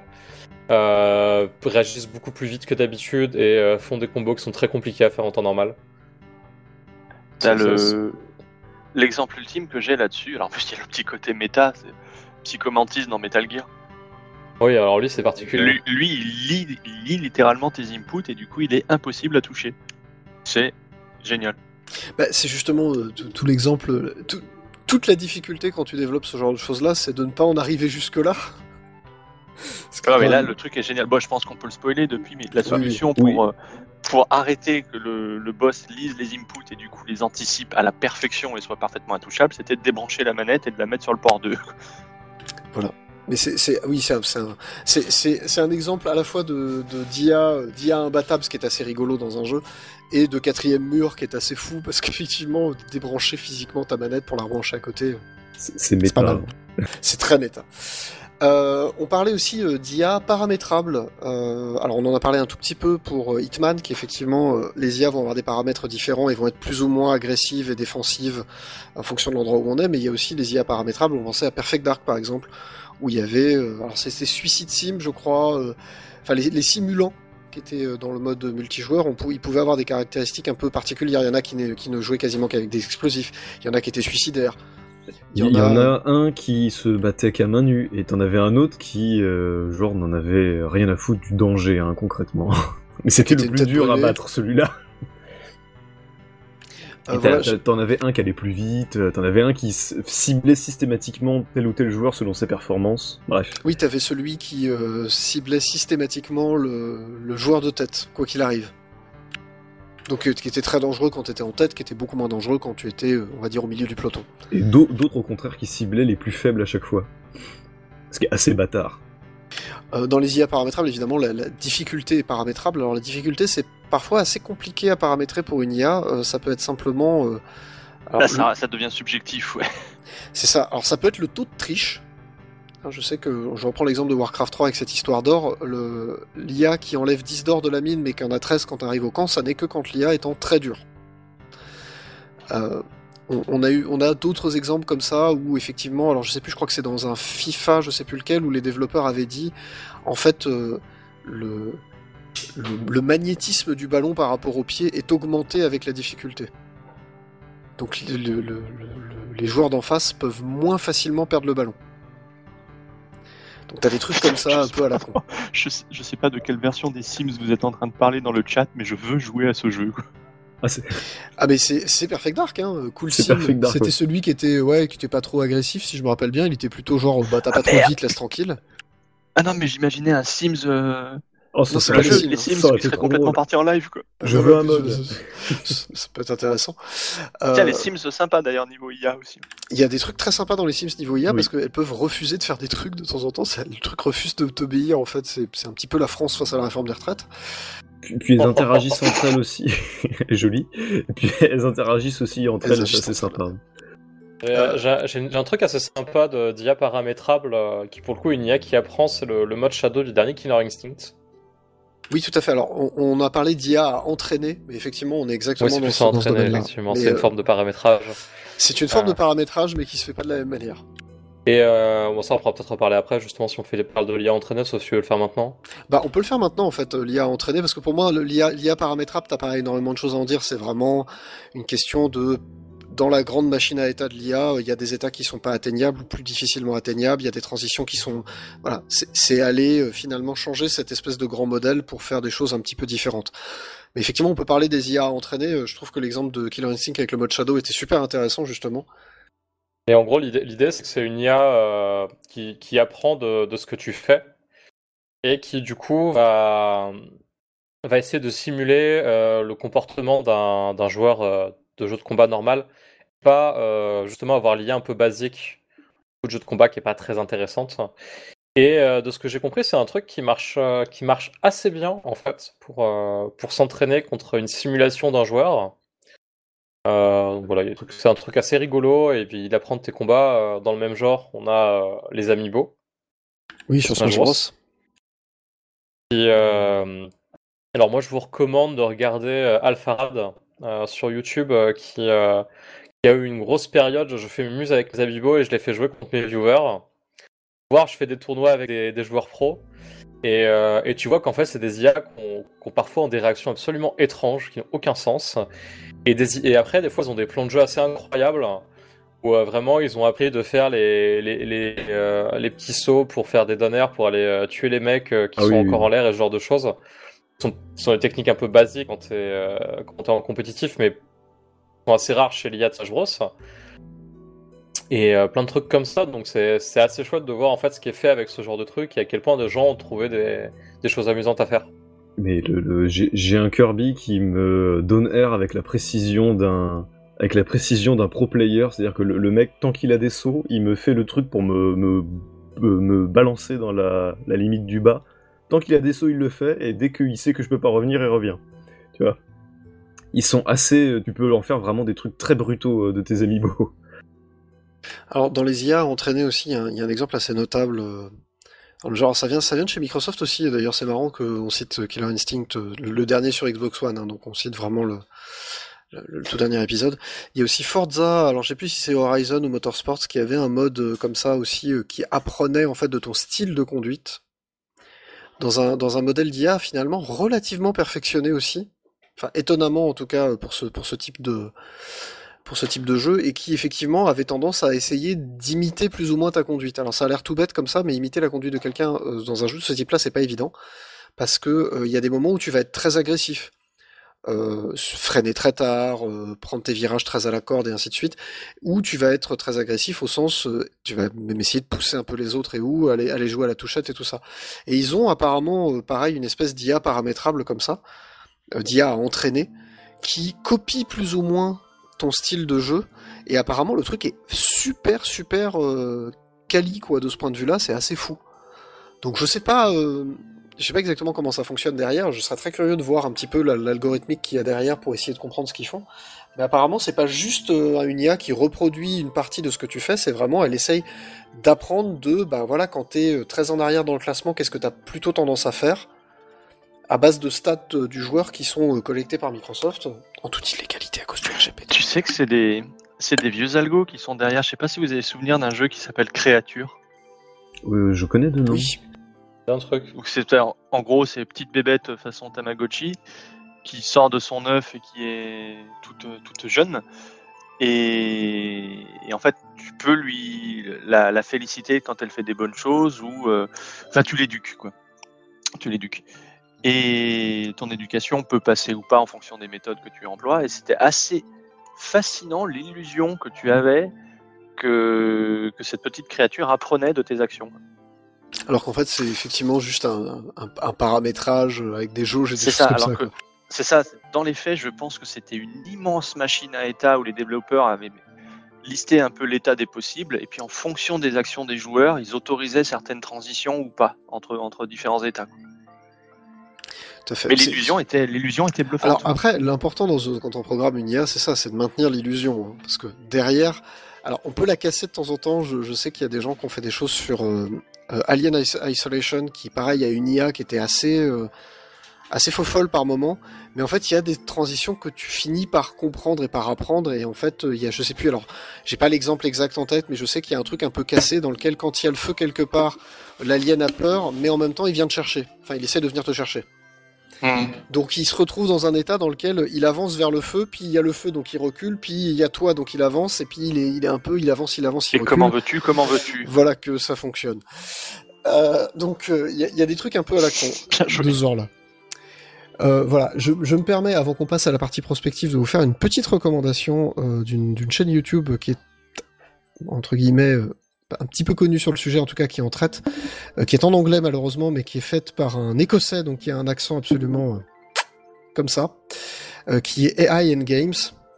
euh, réagissent beaucoup plus vite que d'habitude et euh, font des combos qui sont très compliqués à faire en temps normal. T'as Ça, ça, le l'exemple ultime que j'ai là-dessus. Alors en plus il y a le petit côté méta, c'est Psychomantis dans Metal Gear. Oui, alors lui c'est particulier. Lui, lui, il, lit, il lit littéralement tes inputs et du coup il est impossible à toucher. C'est génial. Bah, c'est justement euh, tout, tout l'exemple. euh, tout- toute la difficulté quand tu développes ce genre de choses-là, c'est de ne pas en arriver jusque-là. Parce que, Ouais, mais euh, là le truc est génial. Bon, je pense qu'on peut le spoiler depuis, mais la solution oui. pour, euh, pour arrêter que le, le boss lise les inputs et du coup les anticipe à la perfection et soit parfaitement intouchable, c'était de débrancher la manette et de la mettre sur le port deux. Mais c'est, c'est oui, c'est un, c'est, un, c'est, c'est, c'est un exemple à la fois de, de d'I A, d'I A imbattable, ce qui est assez rigolo dans un jeu, et de quatrième mur qui est assez fou parce qu'effectivement, débrancher physiquement ta manette pour la brancher à côté, C'est, c'est méta. c'est pas mal. C'est très méta. Euh, on parlait aussi euh, d'I A paramétrable. Euh, alors on en a parlé un tout petit peu pour euh, Hitman, qui effectivement euh, les I A vont avoir des paramètres différents et vont être plus ou moins agressives et défensives en fonction de l'endroit où on est. Mais il y a aussi les I A paramétrables. On pensait à Perfect Dark par exemple, où il y avait, euh, alors c'était Suicide Sim, je crois. Euh, enfin les, les simulants qui étaient euh, dans le mode multijoueur, on pou- ils pouvaient avoir des caractéristiques un peu particulières. Il y en a qui, ne, qui ne jouaient quasiment qu'avec des explosifs. Il y en a qui étaient suicidaires. Il y, y en a un qui se battait qu'à main nue, et t'en avais un autre qui, euh, genre, n'en avait rien à foutre du danger, hein, concrètement. Mais c'était le plus dur brûlée. à battre, celui-là. Euh, voilà, je... T'en avais un qui allait plus vite, t'en avais un qui ciblait systématiquement tel ou tel joueur selon ses performances, bref. Oui, t'avais celui qui euh, ciblait systématiquement le, le joueur de tête, quoi qu'il arrive. Donc euh, qui était très dangereux quand tu étais en tête, qui était beaucoup moins dangereux quand tu étais, euh, on va dire, au milieu du peloton. Et d'autres au contraire qui ciblaient les plus faibles à chaque fois. Ce qui est assez bâtard. Euh, dans les I A paramétrables, évidemment, la, la difficulté est paramétrable. Alors la difficulté, c'est parfois assez compliqué à paramétrer pour une I A. Euh, ça peut être simplement... Euh... Alors, Là, ça, le... ça devient subjectif, ouais. C'est ça. Alors ça peut être le taux de triche. Je sais que, je reprends l'exemple de Warcraft trois avec cette histoire d'or, le, l'I A qui enlève dix d'or de la mine mais qui en a treize quand on arrive au camp, ça n'est que quand l'I A est en très dur. Euh, on, on a eu, on a d'autres exemples comme ça où effectivement, alors je sais plus, je crois que c'est dans un FIFA, je sais plus lequel, où les développeurs avaient dit, en fait, euh, le, le, le magnétisme du ballon par rapport au pied est augmenté avec la difficulté. Donc le, le, le, le, les joueurs d'en face peuvent moins facilement perdre le ballon. Donc t'as des trucs comme ça un peu à la con. Je sais, je sais pas de quelle version des Sims vous êtes en train de parler dans le chat, mais je veux jouer à ce jeu. Quoi. Ah, c'est... ah mais c'est, c'est Perfect Dark, hein. Cool c'est Sim. Dark, C'était ouais. celui qui était, ouais, qui était pas trop agressif, si je me rappelle bien. Il était plutôt genre, bah t'as pas Ah, trop merde. vite, laisse tranquille. Ah non, mais j'imaginais un Sims. Euh... Oh, ça Non, serait c'est le pas jeu, les les Sims, Sims ça aurait qui été seraient trop complètement drôle. partis en live, quoi. Je Ah, veux ouais, un mode. Ça, ça peut être intéressant. Tiens, Euh, les Sims sympas d'ailleurs, niveau I A aussi. Il y a des trucs très sympas dans les Sims niveau I A Oui. parce qu'elles peuvent refuser de faire des trucs de temps en temps. Ça, le truc refuse de t'obéir, en fait. C'est, c'est un petit peu la France face à la réforme des retraites. Puis, puis elles interagissent entre elles aussi. Joli. Et puis elles interagissent aussi entre Elles elles, c'est agissent assez entre sympa. Et, euh, j'ai, j'ai, j'ai un truc assez sympa de, d'I A paramétrable euh, qui, pour le coup, est une I A qui apprend, c'est le, le mode Shadow du dernier Killer Instinct. Oui, tout à fait. Alors, on, on a parlé d'I A à entraîner, mais effectivement, on est exactement Oui, c'est dans, plus ce, à dans ce entraîner, domaine-là. effectivement. Mais, C'est une euh, forme de paramétrage. c'est une forme Ah. de paramétrage, mais qui se fait pas de la même manière. Et euh, bon, ça, on pourra peut-être reparler après, justement, si on fait les parles de l'I A entraînée, sauf si tu veux le faire maintenant. Bah, on peut le faire maintenant, en fait, euh, l'I A entraîné, parce que pour moi, le- l'I A, l'I A paramétrable, t'as pas énormément de choses à en dire. C'est vraiment une question de, dans la grande machine à état de l'I A, il y a des états qui sont pas atteignables ou plus difficilement atteignables. Il y a des transitions qui sont, voilà, c'est, c'est aller euh, finalement changer cette espèce de grand modèle pour faire des choses un petit peu différentes. Mais effectivement, on peut parler des I A entraînées. Euh, Je trouve que l'exemple de Killer Instinct avec le mode Shadow était super intéressant, justement. Et en gros, l'idée, l'idée c'est que c'est une I A euh, qui, qui apprend de, de ce que tu fais et qui, du coup, va, va essayer de simuler euh, le comportement d'un, d'un joueur euh, de jeu de combat normal, pas euh, justement avoir l'I A un peu basique de jeu de combat qui est pas très intéressante. Et euh, de ce que j'ai compris, c'est un truc qui marche, euh, qui marche assez bien, en fait, pour, euh, pour s'entraîner contre une simulation d'un joueur. Euh, donc voilà, il y a des trucs- c'est un truc assez rigolo, et puis il apprend de tes combats euh, dans le même genre. On a euh, les Amiibo. Oui, sur Smash Smash Bros. Qui, euh, Alors moi, je vous recommande de regarder euh, Alpharad euh, sur YouTube, euh, qui, euh, qui a eu une grosse période. Je fais mes muses avec les Amiibo et je les fais jouer contre mes viewers. Voire, je fais des tournois avec des, des joueurs pros. Et, euh, et tu vois qu'en fait, c'est des I A qui ont, qui ont parfois des réactions absolument étranges, qui n'ont aucun sens. Et, des, et après, des fois, ils ont des plans de jeu assez incroyables, où euh, vraiment, ils ont appris de faire les, les, les, euh, les petits sauts pour faire des donners, pour aller euh, tuer les mecs euh, qui Ah sont oui, encore oui. en l'air et ce genre de choses. Ce sont, ce sont des techniques un peu basiques quand t'es euh, quand t'es en compétitif, mais sont assez rares chez l'I A de Smash Bros. Et euh, plein de trucs comme ça, donc c'est, c'est assez chouette de voir en fait ce qui est fait avec ce genre de trucs et à quel point de gens ont trouvé des, des choses amusantes à faire. Mais le, le- j'ai, j'ai un Kirby qui me donne air avec la précision d'un avec la précision d'un pro player, c'est-à-dire que le, le mec, tant qu'il a des sauts, il me fait le truc pour me, me euh, me balancer dans la, la limite du bas. Tant qu'il a des sauts, il le fait, et dès qu'il sait que je peux pas revenir, il revient. Tu vois. Ils sont assez... Tu peux en faire vraiment des trucs très brutaux euh, de tes amiibo. Alors, dans les I A entraînées aussi, il y a un, il y a un exemple assez notable. Euh, dans le genre, ça vient, ça vient de chez Microsoft aussi. D'ailleurs, c'est marrant qu'on cite Killer Instinct, euh, le, le dernier sur Xbox One, hein, donc on cite vraiment le, le, le tout dernier épisode. Il y a aussi Forza, alors je sais plus si c'est Horizon ou Motorsports, qui avait un mode euh, comme ça aussi, euh, qui apprenait en fait de ton style de conduite. Dans un, dans un modèle d'I A finalement relativement perfectionné aussi. Enfin, étonnamment en tout cas pour ce, pour ce type de... pour ce type de jeu, et qui effectivement avait tendance à essayer d'imiter plus ou moins ta conduite. Alors ça a l'air tout bête comme ça, mais imiter la conduite de quelqu'un euh, dans un jeu de ce type-là, c'est pas évident, parce que il euh, y a des moments où tu vas être très agressif, euh, freiner très tard, euh, prendre tes virages très à la corde et ainsi de suite, ou tu vas être très agressif au sens, euh, tu vas même essayer de pousser un peu les autres et où aller, aller jouer à la touchette et tout ça. Et ils ont apparemment, euh, pareil, une espèce d'I A paramétrable comme ça, euh, d'I A à entraîner, qui copie plus ou moins ton style de jeu, et apparemment le truc est super super euh, quali quoi, de ce point de vue là, c'est assez fou. Donc je sais pas euh, je sais pas exactement comment ça fonctionne derrière, je serais très curieux de voir un petit peu la, l'algorithmique qu'il y a derrière pour essayer de comprendre ce qu'ils font, mais apparemment c'est pas juste euh, une I A qui reproduit une partie de ce que tu fais, c'est vraiment, elle essaye d'apprendre de, bah voilà, quand t'es très en arrière dans le classement, qu'est-ce que t'as plutôt tendance à faire, à base de stats euh, du joueur qui sont euh, collectés par Microsoft, en toute illégalité à cause du R G P D. Tu sais que c'est des, c'est des vieux algos qui sont derrière. Je sais pas si vous avez souvenir d'un jeu qui s'appelle Créature. Euh, je connais de nom. Oui. C'est un truc. Donc c'est, en gros, c'est petite bébête façon Tamagotchi qui sort de son œuf et qui est toute, toute jeune. Et, et en fait, tu peux lui la, la féliciter quand elle fait des bonnes choses, ou euh, enfin tu l'éduques quoi. Tu l'éduques. Et ton éducation peut passer ou pas en fonction des méthodes que tu emploies. Et c'était assez fascinant l'illusion que tu avais que, que cette petite créature apprenait de tes actions. Alors qu'en fait, c'est effectivement juste un, un, un paramétrage avec des jauges et des C'est choses ça, comme alors ça. que Quoi. c'est ça. Dans les faits, je pense que c'était une immense machine à état où les développeurs avaient listé un peu l'état des possibles, et puis en fonction des actions des joueurs, ils autorisaient certaines transitions ou pas entre, entre différents états. Tout à fait. Mais C'est- l'illusion était, l'illusion était bluffante. Alors après, l'important dans, quand on programme une I A, c'est ça, c'est de maintenir l'illusion. Hein, parce que derrière, alors on peut la casser de temps en temps, je, je sais qu'il y a des gens qui ont fait des choses sur euh, euh, Alien Is- Isolation, qui pareil a une I A qui était assez, euh, assez faux folle par moment, mais en fait il y a des transitions que tu finis par comprendre et par apprendre, et en fait euh, il y a, je sais plus, alors j'ai pas l'exemple exact en tête, mais je sais qu'il y a un truc un peu cassé dans lequel quand il y a le feu quelque part, l'alien a peur, mais en même temps il vient te chercher, enfin il essaie de venir te chercher. Mmh. Donc il se retrouve dans un état dans lequel il avance vers le feu, puis il y a le feu donc il recule, puis il y a toi donc il avance, et puis il est, il est un peu, il avance, il avance, il Et recule. comment veux-tu, comment veux-tu Voilà que ça fonctionne. Euh, donc il euh, y, a, y a des trucs un peu à la con Bien joué. de ce genre-là. Euh, voilà, je, je me permets, avant qu'on passe à la partie prospective, de vous faire une petite recommandation euh, d'une, d'une chaîne YouTube qui est, entre guillemets, euh, un petit peu connue sur le sujet, en tout cas qui en traite, euh, qui est en anglais malheureusement, mais qui est faite par un Écossais, donc qui a un accent absolument euh, comme ça, euh, qui est A I and Games.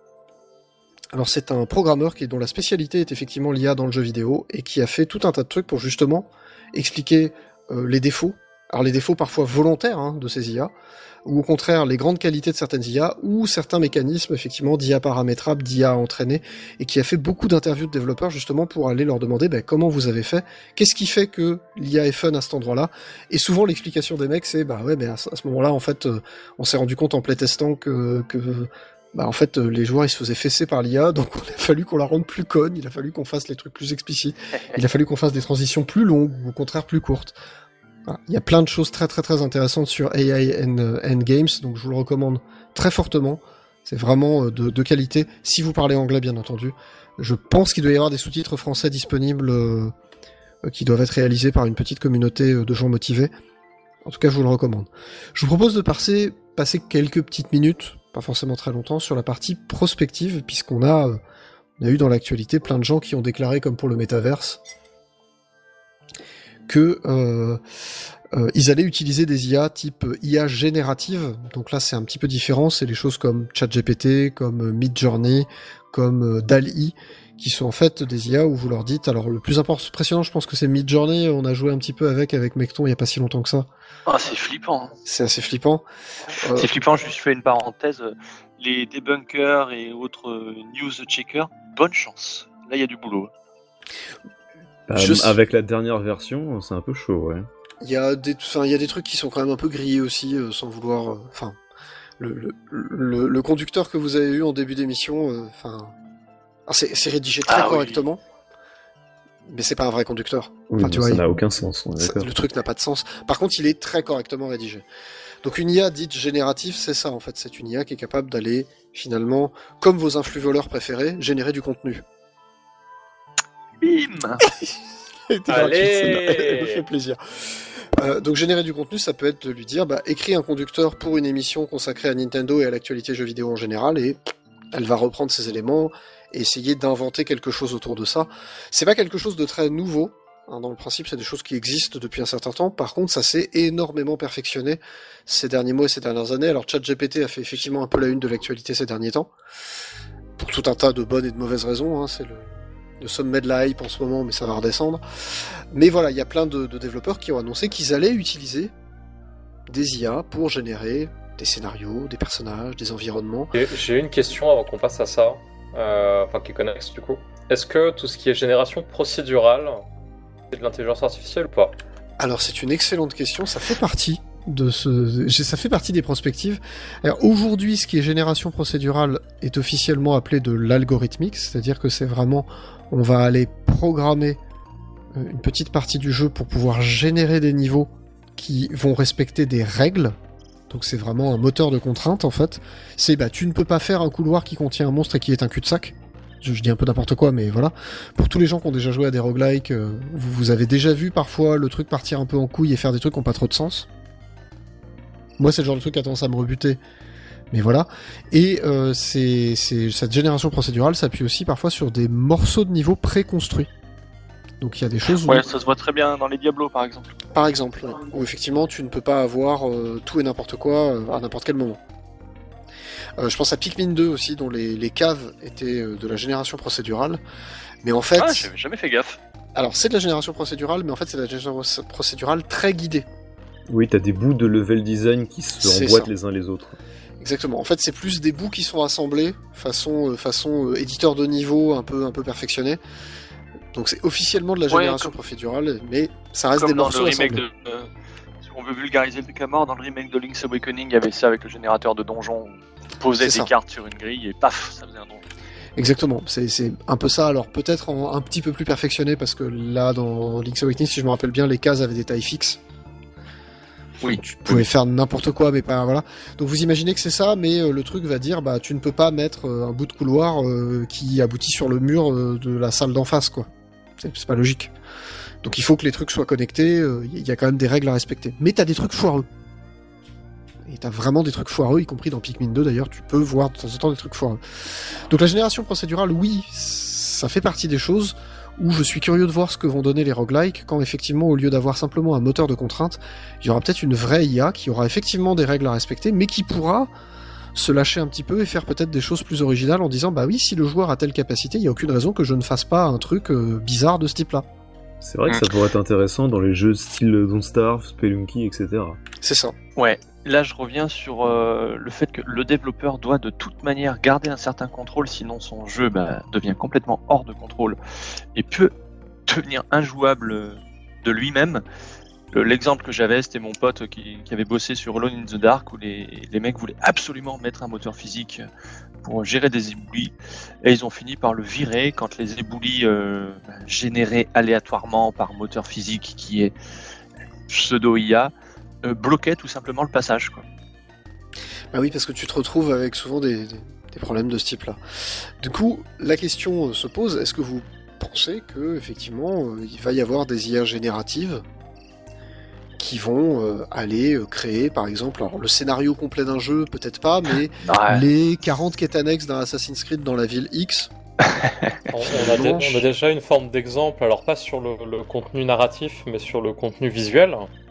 Alors c'est un programmeur qui, dont la spécialité est effectivement l'I A dans le jeu vidéo, et qui a fait tout un tas de trucs pour justement expliquer euh, les défauts, alors les défauts parfois volontaires hein, de ces I A, ou au contraire les grandes qualités de certaines I A, ou certains mécanismes effectivement d'I A paramétrables, d'I A entraînés, et qui a fait beaucoup d'interviews de développeurs justement pour aller leur demander ben, comment vous avez fait, qu'est-ce qui fait que l'I A est fun à cet endroit-là, et souvent l'explication des mecs c'est bah ouais mais à ce moment-là en fait euh, on s'est rendu compte en playtestant que, que bah en fait les joueurs ils se faisaient fesser par l'I A, donc il a fallu qu'on la rende plus conne, il a fallu qu'on fasse les trucs plus explicites, il a fallu qu'on fasse des transitions plus longues, ou au contraire plus courtes. Voilà. Il y a plein de choses très très très intéressantes sur A I and, and Games, donc je vous le recommande très fortement. C'est vraiment de, de qualité, si vous parlez anglais bien entendu. Je pense qu'il doit y avoir des sous-titres français disponibles euh, qui doivent être réalisés par une petite communauté de gens motivés. En tout cas, je vous le recommande. Je vous propose de passer, passer quelques petites minutes, pas forcément très longtemps, sur la partie prospective, puisqu'on a, euh, on a eu dans l'actualité plein de gens qui ont déclaré, comme pour le métaverse, que euh, euh, ils allaient utiliser des I A type I A générative. Donc là, c'est un petit peu différent. C'est des choses comme ChatGPT, comme euh, Midjourney, comme euh, D A L L-E, qui sont en fait des I A où vous leur dites... Alors, le plus impressionnant, je pense que c'est Midjourney. On a joué un petit peu avec, avec Mecton, il y a pas si longtemps que ça. Ah, c'est flippant. C'est assez flippant. Euh, C'est flippant, je fais une parenthèse. Les debunkers et autres euh, news checkers, bonne chance. Là, il y a du boulot. Euh, Je- Avec la dernière version, c'est un peu chaud, ouais. Il y a des, enfin, il y a des trucs qui sont quand même un peu grillés aussi, euh, sans vouloir, euh, enfin, le, le, le, le conducteur que vous avez eu en début d'émission, euh, enfin, ah, c'est, c'est rédigé très Ah oui. correctement, mais c'est pas un vrai conducteur. Oui, Enfin, non, tu vois, ça il- n'a aucun sens, on est Ça- d'accord. le truc n'a pas de sens. Par contre, il est très correctement rédigé. Donc une I A dite générative, c'est ça en fait. C'est une I A qui est capable d'aller, finalement, comme vos influx voleurs préférés, générer du contenu. Bim. Elle était Allez. gratuite, celle-là. Elle me fait plaisir. Euh, donc générer du contenu, ça peut être de lui dire, bah, écris un conducteur pour une émission consacrée à Nintendo et à l'actualité jeux vidéo en général, et elle va reprendre ces éléments et essayer d'inventer quelque chose autour de ça. C'est pas quelque chose de très nouveau. Hein, dans le principe, c'est des choses qui existent depuis un certain temps. Par contre, ça s'est énormément perfectionné ces derniers mois et ces dernières années. Alors, ChatGPT a fait effectivement un peu la une de l'actualité ces derniers temps, pour tout un tas de bonnes et de mauvaises raisons. Hein. C'est le, le sommet de la hype en ce moment, mais ça va redescendre. Mais voilà, il y a plein de, de développeurs qui ont annoncé qu'ils allaient utiliser des I A pour générer des scénarios, des personnages, des environnements. J'ai j'ai une question avant qu'on passe à ça, euh, enfin qui est connexe du coup. Est-ce que tout ce qui est génération procédurale, c'est de l'intelligence artificielle ou pas? Alors c'est une excellente question, ça fait partie de ce, ça fait partie des prospectives. Alors, aujourd'hui, ce qui est génération procédurale est officiellement appelé de l'algorithmique, c'est-à-dire que c'est vraiment, on va aller programmer euh, une petite partie du jeu pour pouvoir générer des niveaux qui vont respecter des règles. Donc c'est vraiment un moteur de contrainte en fait. C'est bah tu ne peux pas faire un couloir qui contient un monstre et qui est un cul-de-sac. Je, je dis un peu n'importe quoi, mais voilà. Pour tous les gens qui ont déjà joué à des roguelikes, euh, vous, vous avez déjà vu parfois le truc partir un peu en couille et faire des trucs qui n'ont pas trop de sens. Moi, c'est le genre de truc qui a tendance à me rebuter. Mais voilà. Et euh, c'est, c'est, cette génération procédurale s'appuie aussi parfois sur des morceaux de niveau préconstruits. Donc il y a des choses où... Ouais, ça se voit très bien dans les Diablos, par exemple. Par exemple, ouais, où effectivement tu ne peux pas avoir euh, tout et n'importe quoi euh, à n'importe quel moment. Euh, je pense à Pikmin deux aussi, dont les, les caves étaient euh, de la génération procédurale. Mais en fait... Ah, j'avais jamais fait gaffe. Alors c'est de la génération procédurale, mais en fait c'est de la génération procédurale très guidée. Oui, t'as des bouts de level design qui se C'est emboîtent ça. les uns les autres. Exactement. En fait c'est plus des bouts qui sont assemblés, façon, euh, façon euh, éditeur de niveau un peu, un peu perfectionné. Donc c'est officiellement de la Ouais, génération comme- procédurale, mais ça reste Comme des dans morceaux le remake assemblés. de... euh, si on veut vulgariser le truc à mort, dans le remake de Link's Awakening, il y avait ça avec le générateur de donjons. On posait C'est des ça. cartes sur une grille et paf, ça faisait un donjon. Exactement, c'est, c'est un peu ça, alors peut-être en, un petit peu plus perfectionné, parce que là, dans Link's Awakening, si je me rappelle bien, les cases avaient des tailles fixes. Oui. Tu pouvais faire n'importe quoi, mais pas, voilà. Donc vous imaginez que c'est ça, mais euh, le truc va dire, bah, tu ne peux pas mettre euh, un bout de couloir euh, qui aboutit sur le mur euh, de la salle d'en face, quoi. C'est, c'est pas logique. Donc il faut que les trucs soient connectés, il y a quand même des règles à respecter. Mais t'as des trucs foireux. Et t'as vraiment des trucs foireux, y compris dans Pikmin deux d'ailleurs, tu peux voir de temps en temps des trucs foireux. Donc la génération procédurale, oui, ça fait partie des choses où je suis curieux de voir ce que vont donner les roguelikes, quand effectivement, au lieu d'avoir simplement un moteur de contrainte, il y aura peut-être une vraie I A qui aura effectivement des règles à respecter, mais qui pourra se lâcher un petit peu et faire peut-être des choses plus originales en disant, bah oui, si le joueur a telle capacité, il n'y a aucune raison que je ne fasse pas un truc euh, bizarre de ce type-là. C'est vrai que Mm. ça pourrait être intéressant dans les jeux style Don't Starve, Spelunky, et cetera. C'est ça. Ouais, là je reviens sur euh, le fait que le développeur doit de toute manière garder un certain contrôle, sinon son jeu bah, devient complètement hors de contrôle et peut devenir injouable de lui-même. Le- L'exemple que j'avais, c'était mon pote qui, qui avait bossé sur Alone in the Dark, où les, les mecs voulaient absolument mettre un moteur physique pour gérer des éboulis, et ils ont fini par le virer quand les éboulis euh, générés aléatoirement par moteur physique qui est pseudo-I A euh, bloquaient tout simplement le passage, quoi. Bah oui, parce que tu te retrouves avec souvent des, des, des problèmes de ce type-là. Du coup, la question euh, se pose, est-ce que vous pensez que effectivement euh, il va y avoir des I A génératives qui vont euh, aller euh, créer, par exemple, alors le scénario complet d'un jeu, peut-être pas, mais Ouais. les quarante quêtes annexes d'un Assassin's Creed dans la ville X. On, on a dé- on a déjà une forme d'exemple, alors pas sur le, le contenu narratif, mais sur le contenu visuel.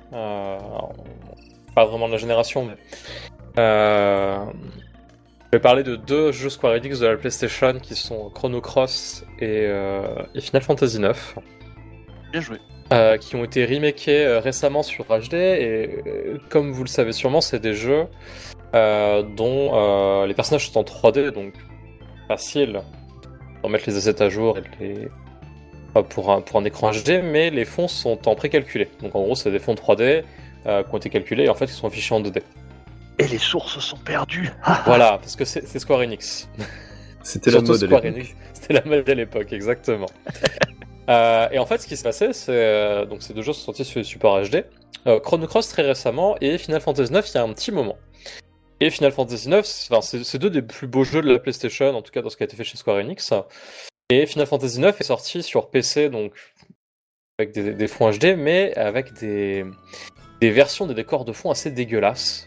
Euh, alors, pas vraiment de la génération, mais euh, je vais parler de deux jeux Square Enix de la PlayStation qui sont Chrono Cross et, euh, et Final Fantasy neuf. Bien joué. Euh, qui ont été remakés euh, récemment sur H D, et euh, comme vous le savez sûrement, c'est des jeux euh, dont euh, les personnages sont en trois D, donc facile de mettre les assets à jour et les... enfin, pour, un, pour un écran H D, mais les fonds sont en précalculé. Donc en gros, c'est des fonds trois D euh, qui ont été calculés et en fait ils sont affichés en deux D. Et les sources sont perdues. Voilà, parce que c'est, c'est Square Enix. C'était la Surtout mode à Square l'époque. Enix. C'était la mode à l'époque, exactement. Euh, et en fait, ce qui s'est passé, c'est euh, donc ces deux jeux sont sortis sur les supports H D. Euh, Chrono Cross très récemment et Final Fantasy neuf il y a un petit moment. Et Final Fantasy neuf, c'est, enfin, c'est, c'est deux des plus beaux jeux de la PlayStation, en tout cas dans ce qui a été fait chez Square Enix. Et Final Fantasy neuf est sorti sur P C, donc avec des, des fonds H D, mais avec des, des versions des décors de fond assez dégueulasses.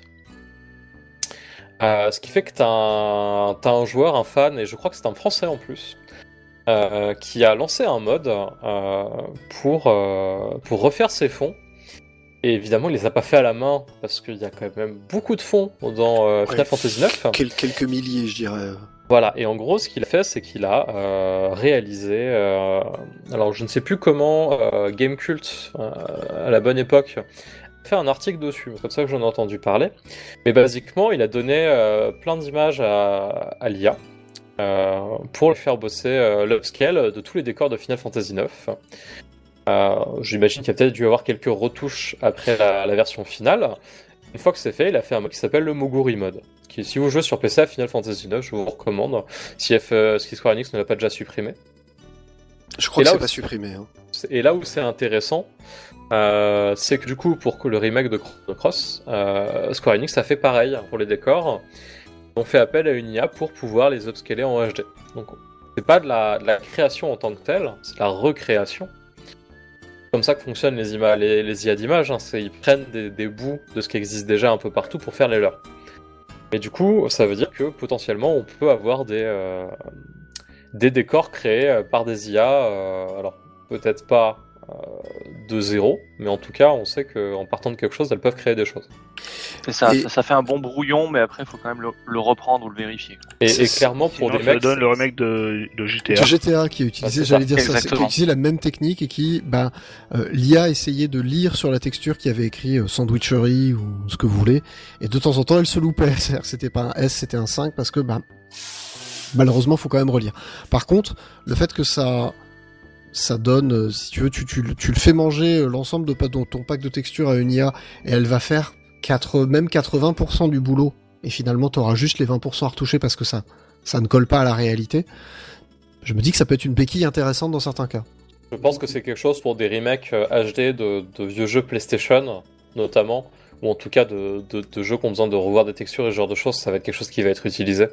Euh, ce qui fait que t'as un, t'as un joueur, un fan, et je crois que c'est un Français en plus. Euh, qui a lancé un mode euh, pour, euh, pour refaire ses fonds. Et évidemment, il les a pas fait à la main, parce qu'il y a quand même beaucoup de fonds dans euh, Final Ouais. Fantasy neuf. Quel- quelques milliers, je dirais. Voilà, et en gros, ce qu'il a fait, c'est qu'il a euh, réalisé... Euh, alors, je ne sais plus comment euh, Gamecult, euh, à la bonne époque, a fait un article dessus, c'est comme ça que j'en ai entendu parler. Mais basiquement, il a donné euh, plein d'images à, à l'I A, Euh, pour lui faire bosser euh, l'upscale de tous les décors de Final Fantasy neuf. Euh, j'imagine qu'il y a peut-être dû y avoir quelques retouches après la, la version finale. Une fois que c'est fait, il a fait un mode qui s'appelle le Moguri mode. Qui, si vous jouez sur P C à Final Fantasy neuf, je vous recommande. Si, F, euh, si Square Enix ne l'a pas déjà supprimé. Je crois Et que là c'est où- pas supprimé. Hein. Et là où c'est intéressant, euh, c'est que du coup, pour que le remake de Chrono Cross, euh, Square Enix a fait pareil pour les décors. On fait appel à une I A pour pouvoir les upscaler en H D. Donc, c'est pas de la, de la création en tant que telle, c'est de la recréation. C'est comme ça que fonctionnent les, ima- les, les I A d'images. Hein. C'est, ils prennent des, des bouts de ce qui existe déjà un peu partout pour faire les leurs. Et du coup, ça veut dire que potentiellement, on peut avoir des, euh, des décors créés euh, par des I A. Euh, alors, peut-être pas euh, de zéro, mais en tout cas, on sait qu'en partant de quelque chose, elles peuvent créer des choses. C'est ça, Et- ça, ça fait un bon brouillon, mais après, il faut quand même le, le reprendre ou le vérifier. Et, C'est- et clairement, pour Sinon, des ça mecs. donne le c'est- remake de, de G T A. C'est G T A qui a utilisé, Ah, c'est j'allais ça, dire ça, c'est- qui a exactement. utilisé la même technique et qui, ben, euh, l'I A essayait de lire sur la texture qui avait écrit euh, sandwichery ou ce que vous voulez, et de temps en temps elle se loupait, c'est-à-dire que c'était pas un S, c'était un cinq parce que, ben, malheureusement faut quand même relire. Par contre, le fait que ça, ça donne, euh, si tu veux, tu, tu, tu le fais manger euh, l'ensemble de pa- ton ton pack de textures à une I A et elle va faire quatre, même quatre-vingts pour cent du boulot, et finalement t'auras juste les vingt pour cent à retoucher parce que ça, ça ne colle pas à la réalité. Je me dis que ça peut être une béquille intéressante dans certains cas. Je pense que c'est quelque chose pour des remakes euh, H D de, de vieux jeux PlayStation, notamment, ou en tout cas de, de, de jeux qui ont besoin de revoir des textures et ce genre de choses, ça va être quelque chose qui va être utilisé.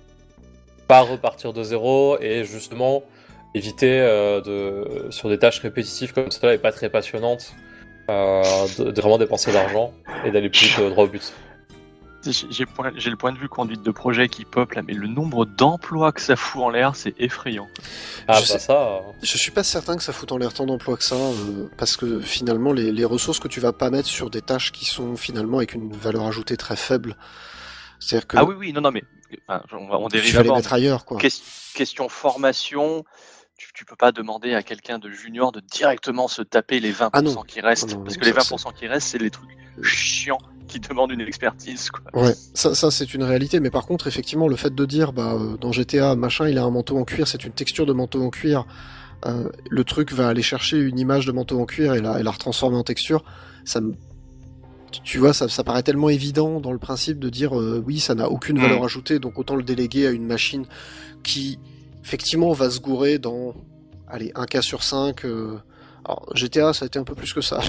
Pas repartir de zéro et justement éviter euh, de, sur des tâches répétitives comme cela et pas très passionnantes, euh, de, de vraiment dépenser d'argent et d'aller plus vite euh, droit au but. J'ai, j'ai point- j'ai le point de vue conduite de projet qui pop là, mais le nombre d'emplois que ça fout en l'air, c'est effrayant. Ah Je bah sais- ça... euh, Je suis pas certain que ça foute en l'air tant d'emplois que ça, euh, parce que finalement les, les ressources que tu vas pas mettre sur des tâches qui sont finalement avec une valeur ajoutée très faible, c'est-à-dire que Ah oui, oui, non, non, mais enfin, on, va- on tu dérive vas les d'abord. mettre ailleurs, quoi. Ques- question formation, tu, tu peux pas demander à quelqu'un de junior de directement se taper les vingt pour cent Ah non. qui restent, Ah non, parce non, que les ça, vingt pour cent qui restent, c'est les trucs chiants qui demandent une expertise, quoi. Ouais, ça, ça c'est une réalité, mais par contre, effectivement, le fait de dire, bah, euh, dans G T A, machin, il a un manteau en cuir, c'est une texture de manteau en cuir, euh, le truc va aller chercher une image de manteau en cuir et la, et la retransformer en texture, ça me... tu- Tu vois, ça, ça paraît tellement évident dans le principe de dire, euh, oui, ça n'a aucune Mm. valeur ajoutée, donc autant le déléguer à une machine qui, effectivement, va se gourer dans, allez, un cas sur cinq, euh... Alors, G T A, ça a été un peu plus que ça.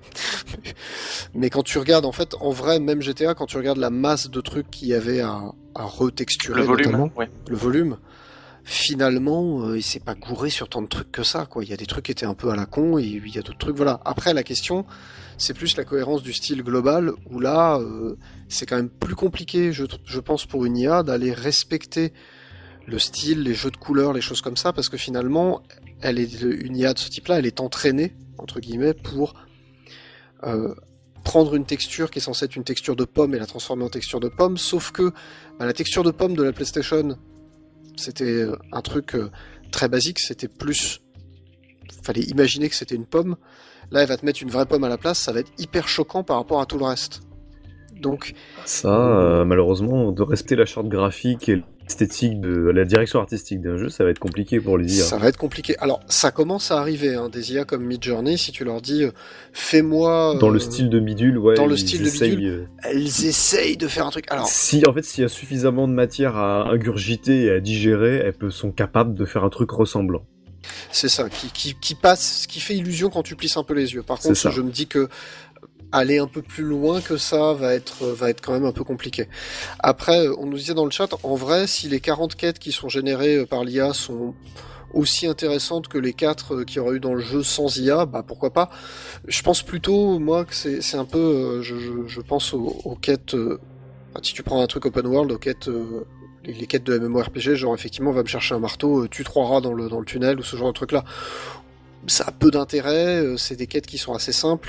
Mais quand tu regardes, en fait, en vrai, même G T A, quand tu regardes la masse de trucs qu'il y avait à, à retexturer, Le volume, notamment, ouais. le volume, finalement, euh, il s'est pas gouré sur tant de trucs que ça, quoi. Il y a des trucs qui étaient un peu à la con, et il y a d'autres trucs, voilà. Après, la question, c'est plus la cohérence du style global, où là, euh, c'est quand même plus compliqué, je, je pense, pour une I A, d'aller respecter le style, les jeux de couleurs, les choses comme ça, parce que finalement, elle est une I A de ce type-là, elle est entraînée, entre guillemets, pour euh, prendre une texture qui est censée être une texture de pomme et la transformer en texture de pomme, sauf que bah, la texture de pomme de la PlayStation, c'était un truc euh, très basique, c'était plus... Fallait imaginer que c'était une pomme. Là, elle va te mettre une vraie pomme à la place, ça va être hyper choquant par rapport à tout le reste. Donc... Ça, euh, malheureusement, de rester la charte graphique et l'esthétique de la direction artistique d'un jeu, ça va être compliqué pour les I A. Ça va être compliqué. Alors, ça commence à arriver, hein, des I A comme Midjourney, si tu leur dis, euh, fais-moi... Dans euh, le style de bidule, ouais. Dans le ils style de essayent, bidule, euh, elles essayent de faire un truc. Alors, Si, en fait, s'il y a suffisamment de matière à ingurgiter et à digérer, elles pe- sont capables de faire un truc ressemblant. c'est ça, qui, qui, qui passe, qui fait illusion quand tu plisses un peu les yeux. Par C'est contre, ça. je me dis que aller un peu plus loin que ça va être, va être quand même un peu compliqué. Après, on nous disait dans le chat, en vrai, si les quarante quêtes qui sont générées par l'I A sont aussi intéressantes que les quatre qu'il y aurait eu dans le jeu sans I A, bah pourquoi pas. Je pense plutôt, moi, que c'est, c'est un peu, euh, je, je, je pense aux, aux quêtes, euh, enfin, si tu prends un truc open world, aux quêtes, euh, les, les quêtes de MMORPG, genre effectivement, va me chercher un marteau, euh, tue trois rats dans le, dans le tunnel, ou ce genre de truc-là. Ça a peu d'intérêt, euh, c'est des quêtes qui sont assez simples.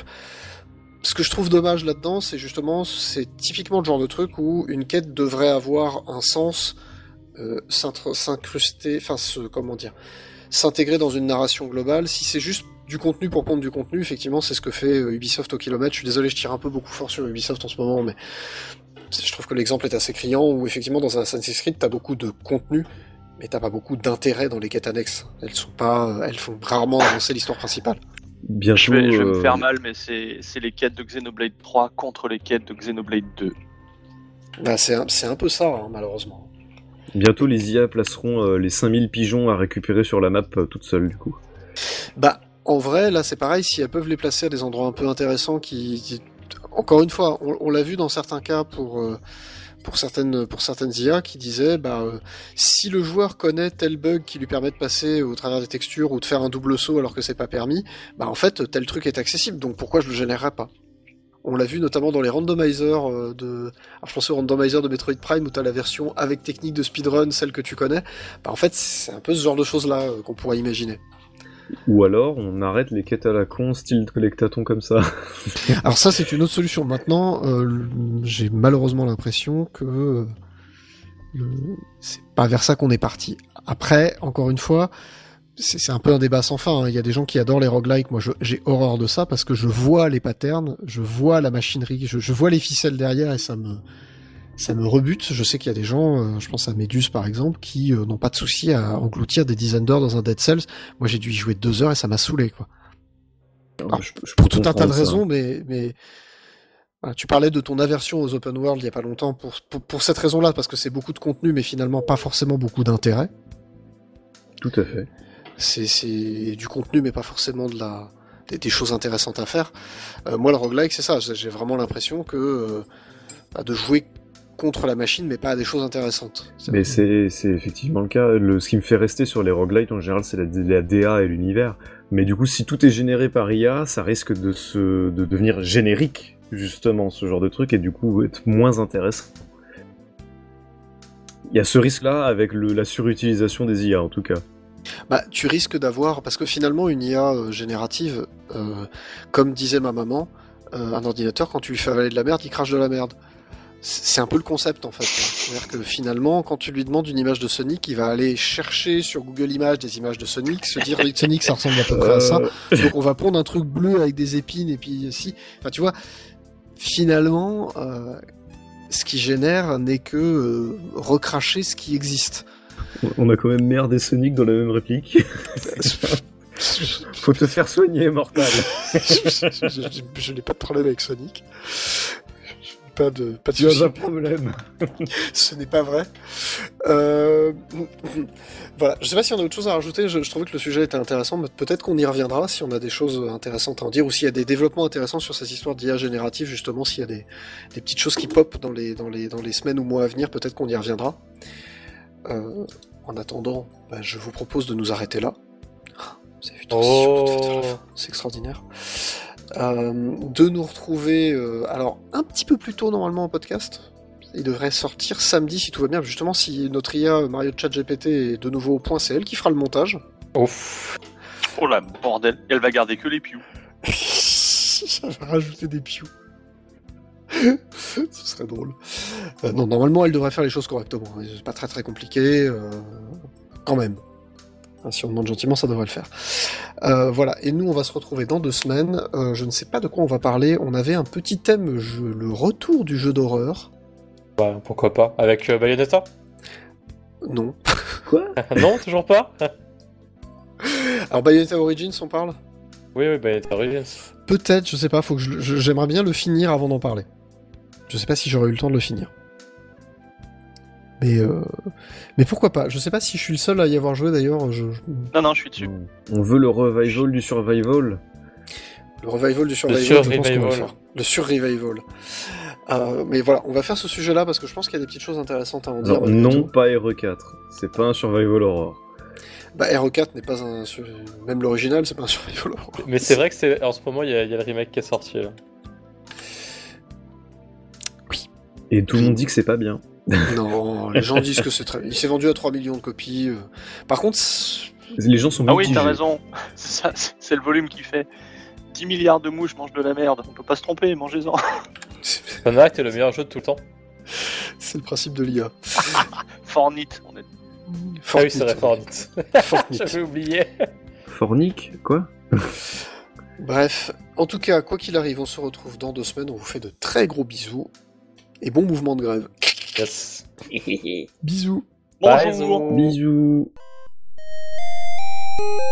Ce que je trouve dommage là-dedans, c'est justement, c'est typiquement le genre de truc où une quête devrait avoir un sens, euh, s'intr- s'incruster, enfin, se, comment dire, s'intégrer dans une narration globale. Si c'est juste du contenu pour prendre du contenu, effectivement, c'est ce que fait euh, Ubisoft au kilomètre. Je suis désolé, je tire un peu beaucoup fort sur Ubisoft en ce moment, mais je trouve que l'exemple est assez criant où effectivement, dans un Assassin's Creed, t'as beaucoup de contenu, mais t'as pas beaucoup d'intérêt dans les quêtes annexes. Elles sont pas, elles font rarement avancer l'histoire principale. Bientôt, Je vais, je vais me euh, faire mal, mais c'est c'est les quêtes de Xenoblade trois contre les quêtes de Xenoblade deux. Bah, c'est un, c'est un peu ça, hein, malheureusement. bientôt les I A placeront euh, les cinq mille pigeons à récupérer sur la map euh, toutes seules, du coup. Bah, en vrai, là, c'est pareil, si elles peuvent les placer à des endroits un peu intéressants qui... qui- Encore une fois, on, on l'a vu dans certains cas pour, euh, pour, certaines, pour certaines I A qui disaient, bah, euh, si le joueur connaît tel bug qui lui permet de passer au travers des textures ou de faire un double saut alors que c'est pas permis, bah, en fait, tel truc est accessible, donc pourquoi je le générerais pas? On l'a vu notamment dans les randomizers euh, de... Alors, je pense au randomizer de Metroid Prime où t'as la version avec technique de speedrun, celle que tu connais. Bah, en fait, c'est un peu ce genre de choses-là euh, qu'on pourrait imaginer. Ou alors, on arrête les quêtes à la con, style collectaton comme ça. Alors ça, c'est une autre solution. Maintenant, euh, j'ai malheureusement l'impression que euh, le... c'est pas vers ça qu'on est parti. Après, encore une fois, c'est, c'est un peu un débat sans fin, hein. Il y a des gens qui adorent les roguelikes. Moi, je, j'ai horreur de ça parce que je vois les patterns, je vois la machinerie, je, je vois les ficelles derrière et ça me... ça me rebute. Je sais qu'il y a des gens, euh, je pense à Medus par exemple, qui euh, n'ont pas de souci à engloutir des dizaines d'heures dans un Dead Cells. Moi, j'ai dû y jouer deux heures et ça m'a saoulé, quoi. Alors, Je- je pour peux tout un tas de comprendre ça. raisons, mais, mais voilà, tu parlais de ton aversion aux open world il y a pas longtemps pour, pour, pour cette raison-là, parce que c'est beaucoup de contenu, mais finalement pas forcément beaucoup d'intérêt. Tout à fait. C'est, c'est du contenu, mais pas forcément de la, des, des choses intéressantes à faire. Euh, moi, le roguelike, c'est ça. J'ai vraiment l'impression que euh, bah, de jouer contre la machine, mais pas à des choses intéressantes. C'est- Mais c'est, c'est effectivement le cas. Le, ce qui me fait rester sur les roguelites en général, c'est la, la D A et l'univers. Mais du coup, si tout est généré par I A, ça risque de se, de devenir générique, justement, ce genre de truc, et du coup, être moins intéressant. Il y a ce risque-là avec le, la surutilisation des I A, en tout cas. Bah, tu risques d'avoir, parce que finalement, une I A euh, générative, euh, comme disait ma maman, euh, un ordinateur, quand tu lui fais avaler de la merde, il crache de la merde. C'est un peu le concept en fait. C'est-à-dire que finalement, quand tu lui demandes une image de Sonic, il va aller chercher sur Google Images des images de Sonic, se dire Sonic ça ressemble à peu près à ça. Donc on va prendre un truc bleu avec des épines et puis si. Enfin tu vois, finalement, euh, ce qui génère n'est que euh, recracher ce qui existe. On a quand même Merde et Sonic dans la même réplique. Faut te faire soigner, mortal. je je- je n'ai pas de problème avec Sonic. Pas de, pas de Tu as souci. un problème. Ce n'est pas vrai. Euh... Voilà, je sais pas si on a autre chose à rajouter, je, je trouvais que le sujet était intéressant, mais peut-être qu'on y reviendra si on a des choses intéressantes à en dire, ou s'il y a des développements intéressants sur cette histoire d'I A générative, justement, s'il y a des, des petites choses qui pop dans les, dans, les, dans les semaines ou mois à venir, peut-être qu'on y reviendra. Euh, en attendant, bah, je vous propose de nous arrêter là. Vous avez vu tout Oh. c'est extraordinaire. Euh, de nous retrouver euh, alors un petit peu plus tôt normalement en podcast. Il devrait sortir samedi si tout va bien. Justement, si notre I A Mario Chat G P T est de nouveau au point, c'est elle qui fera le montage. Ouf. Oh la bordel, elle va garder que les pious. Ça va rajouter des pious. Ce serait drôle. Euh, non, normalement, elle devrait faire les choses correctement. C'est pas très très compliqué. Euh... Quand même. Enfin, si on demande gentiment, ça devrait le faire. Euh, voilà. Et nous, on va se retrouver dans deux semaines. Euh, je ne sais pas de quoi on va parler. On avait un petit thème, jeu... le retour du jeu d'horreur. Bah, pourquoi pas. Avec euh, Bayonetta? Non. Quoi? Non, toujours pas? Alors, Bayonetta Origins, on parle? Oui, oui, Bayonetta Origins. Peut-être, je sais pas. Faut que je... je- J'aimerais bien le finir avant d'en parler. Je sais pas si j'aurais eu le temps de le finir. Mais, euh... mais pourquoi pas? Je sais pas si je suis le seul à y avoir joué d'ailleurs. Je... Non, non, je suis dessus. On veut le revival du survival. Le revival du survival, sur je pense qu'on va le revival. faire. Le sur-revival. Euh, mais voilà, on va faire ce sujet-là parce que je pense qu'il y a des petites choses intéressantes à en dire. Alors, malgré non, tout. pas R E quatre. C'est pas un survival horror. Bah, R E quatre n'est pas un. sur- Même l'original, c'est pas un survival horror. Mais c'est vrai que c'est en ce moment, il y, a- il y a le remake qui est sorti. Là. Et tout le monde dit que c'est pas bien. Non, les gens disent que c'est très. Il s'est vendu à trois millions de copies. euh. Par contre, c'est- Les gens sont Ah oui, mitigés. t'as raison. C'est ça, c'est- c'est le volume qui fait. dix milliards de mouches mangent de la merde. On peut pas se tromper, mangez-en. Connect est le meilleur jeu de tout le temps. c'est le principe de l'I A. Fortnite, on est. Ah oui, c'est vrai, Fortnite. Fortnite. J'avais oublié. Fornic, quoi? Bref, en tout cas, quoi qu'il arrive, on se retrouve dans deux semaines. On vous fait de très gros bisous. Et bon mouvement de grève. Yes. Bisous. Bye, Bonjour. Zo. Bisous.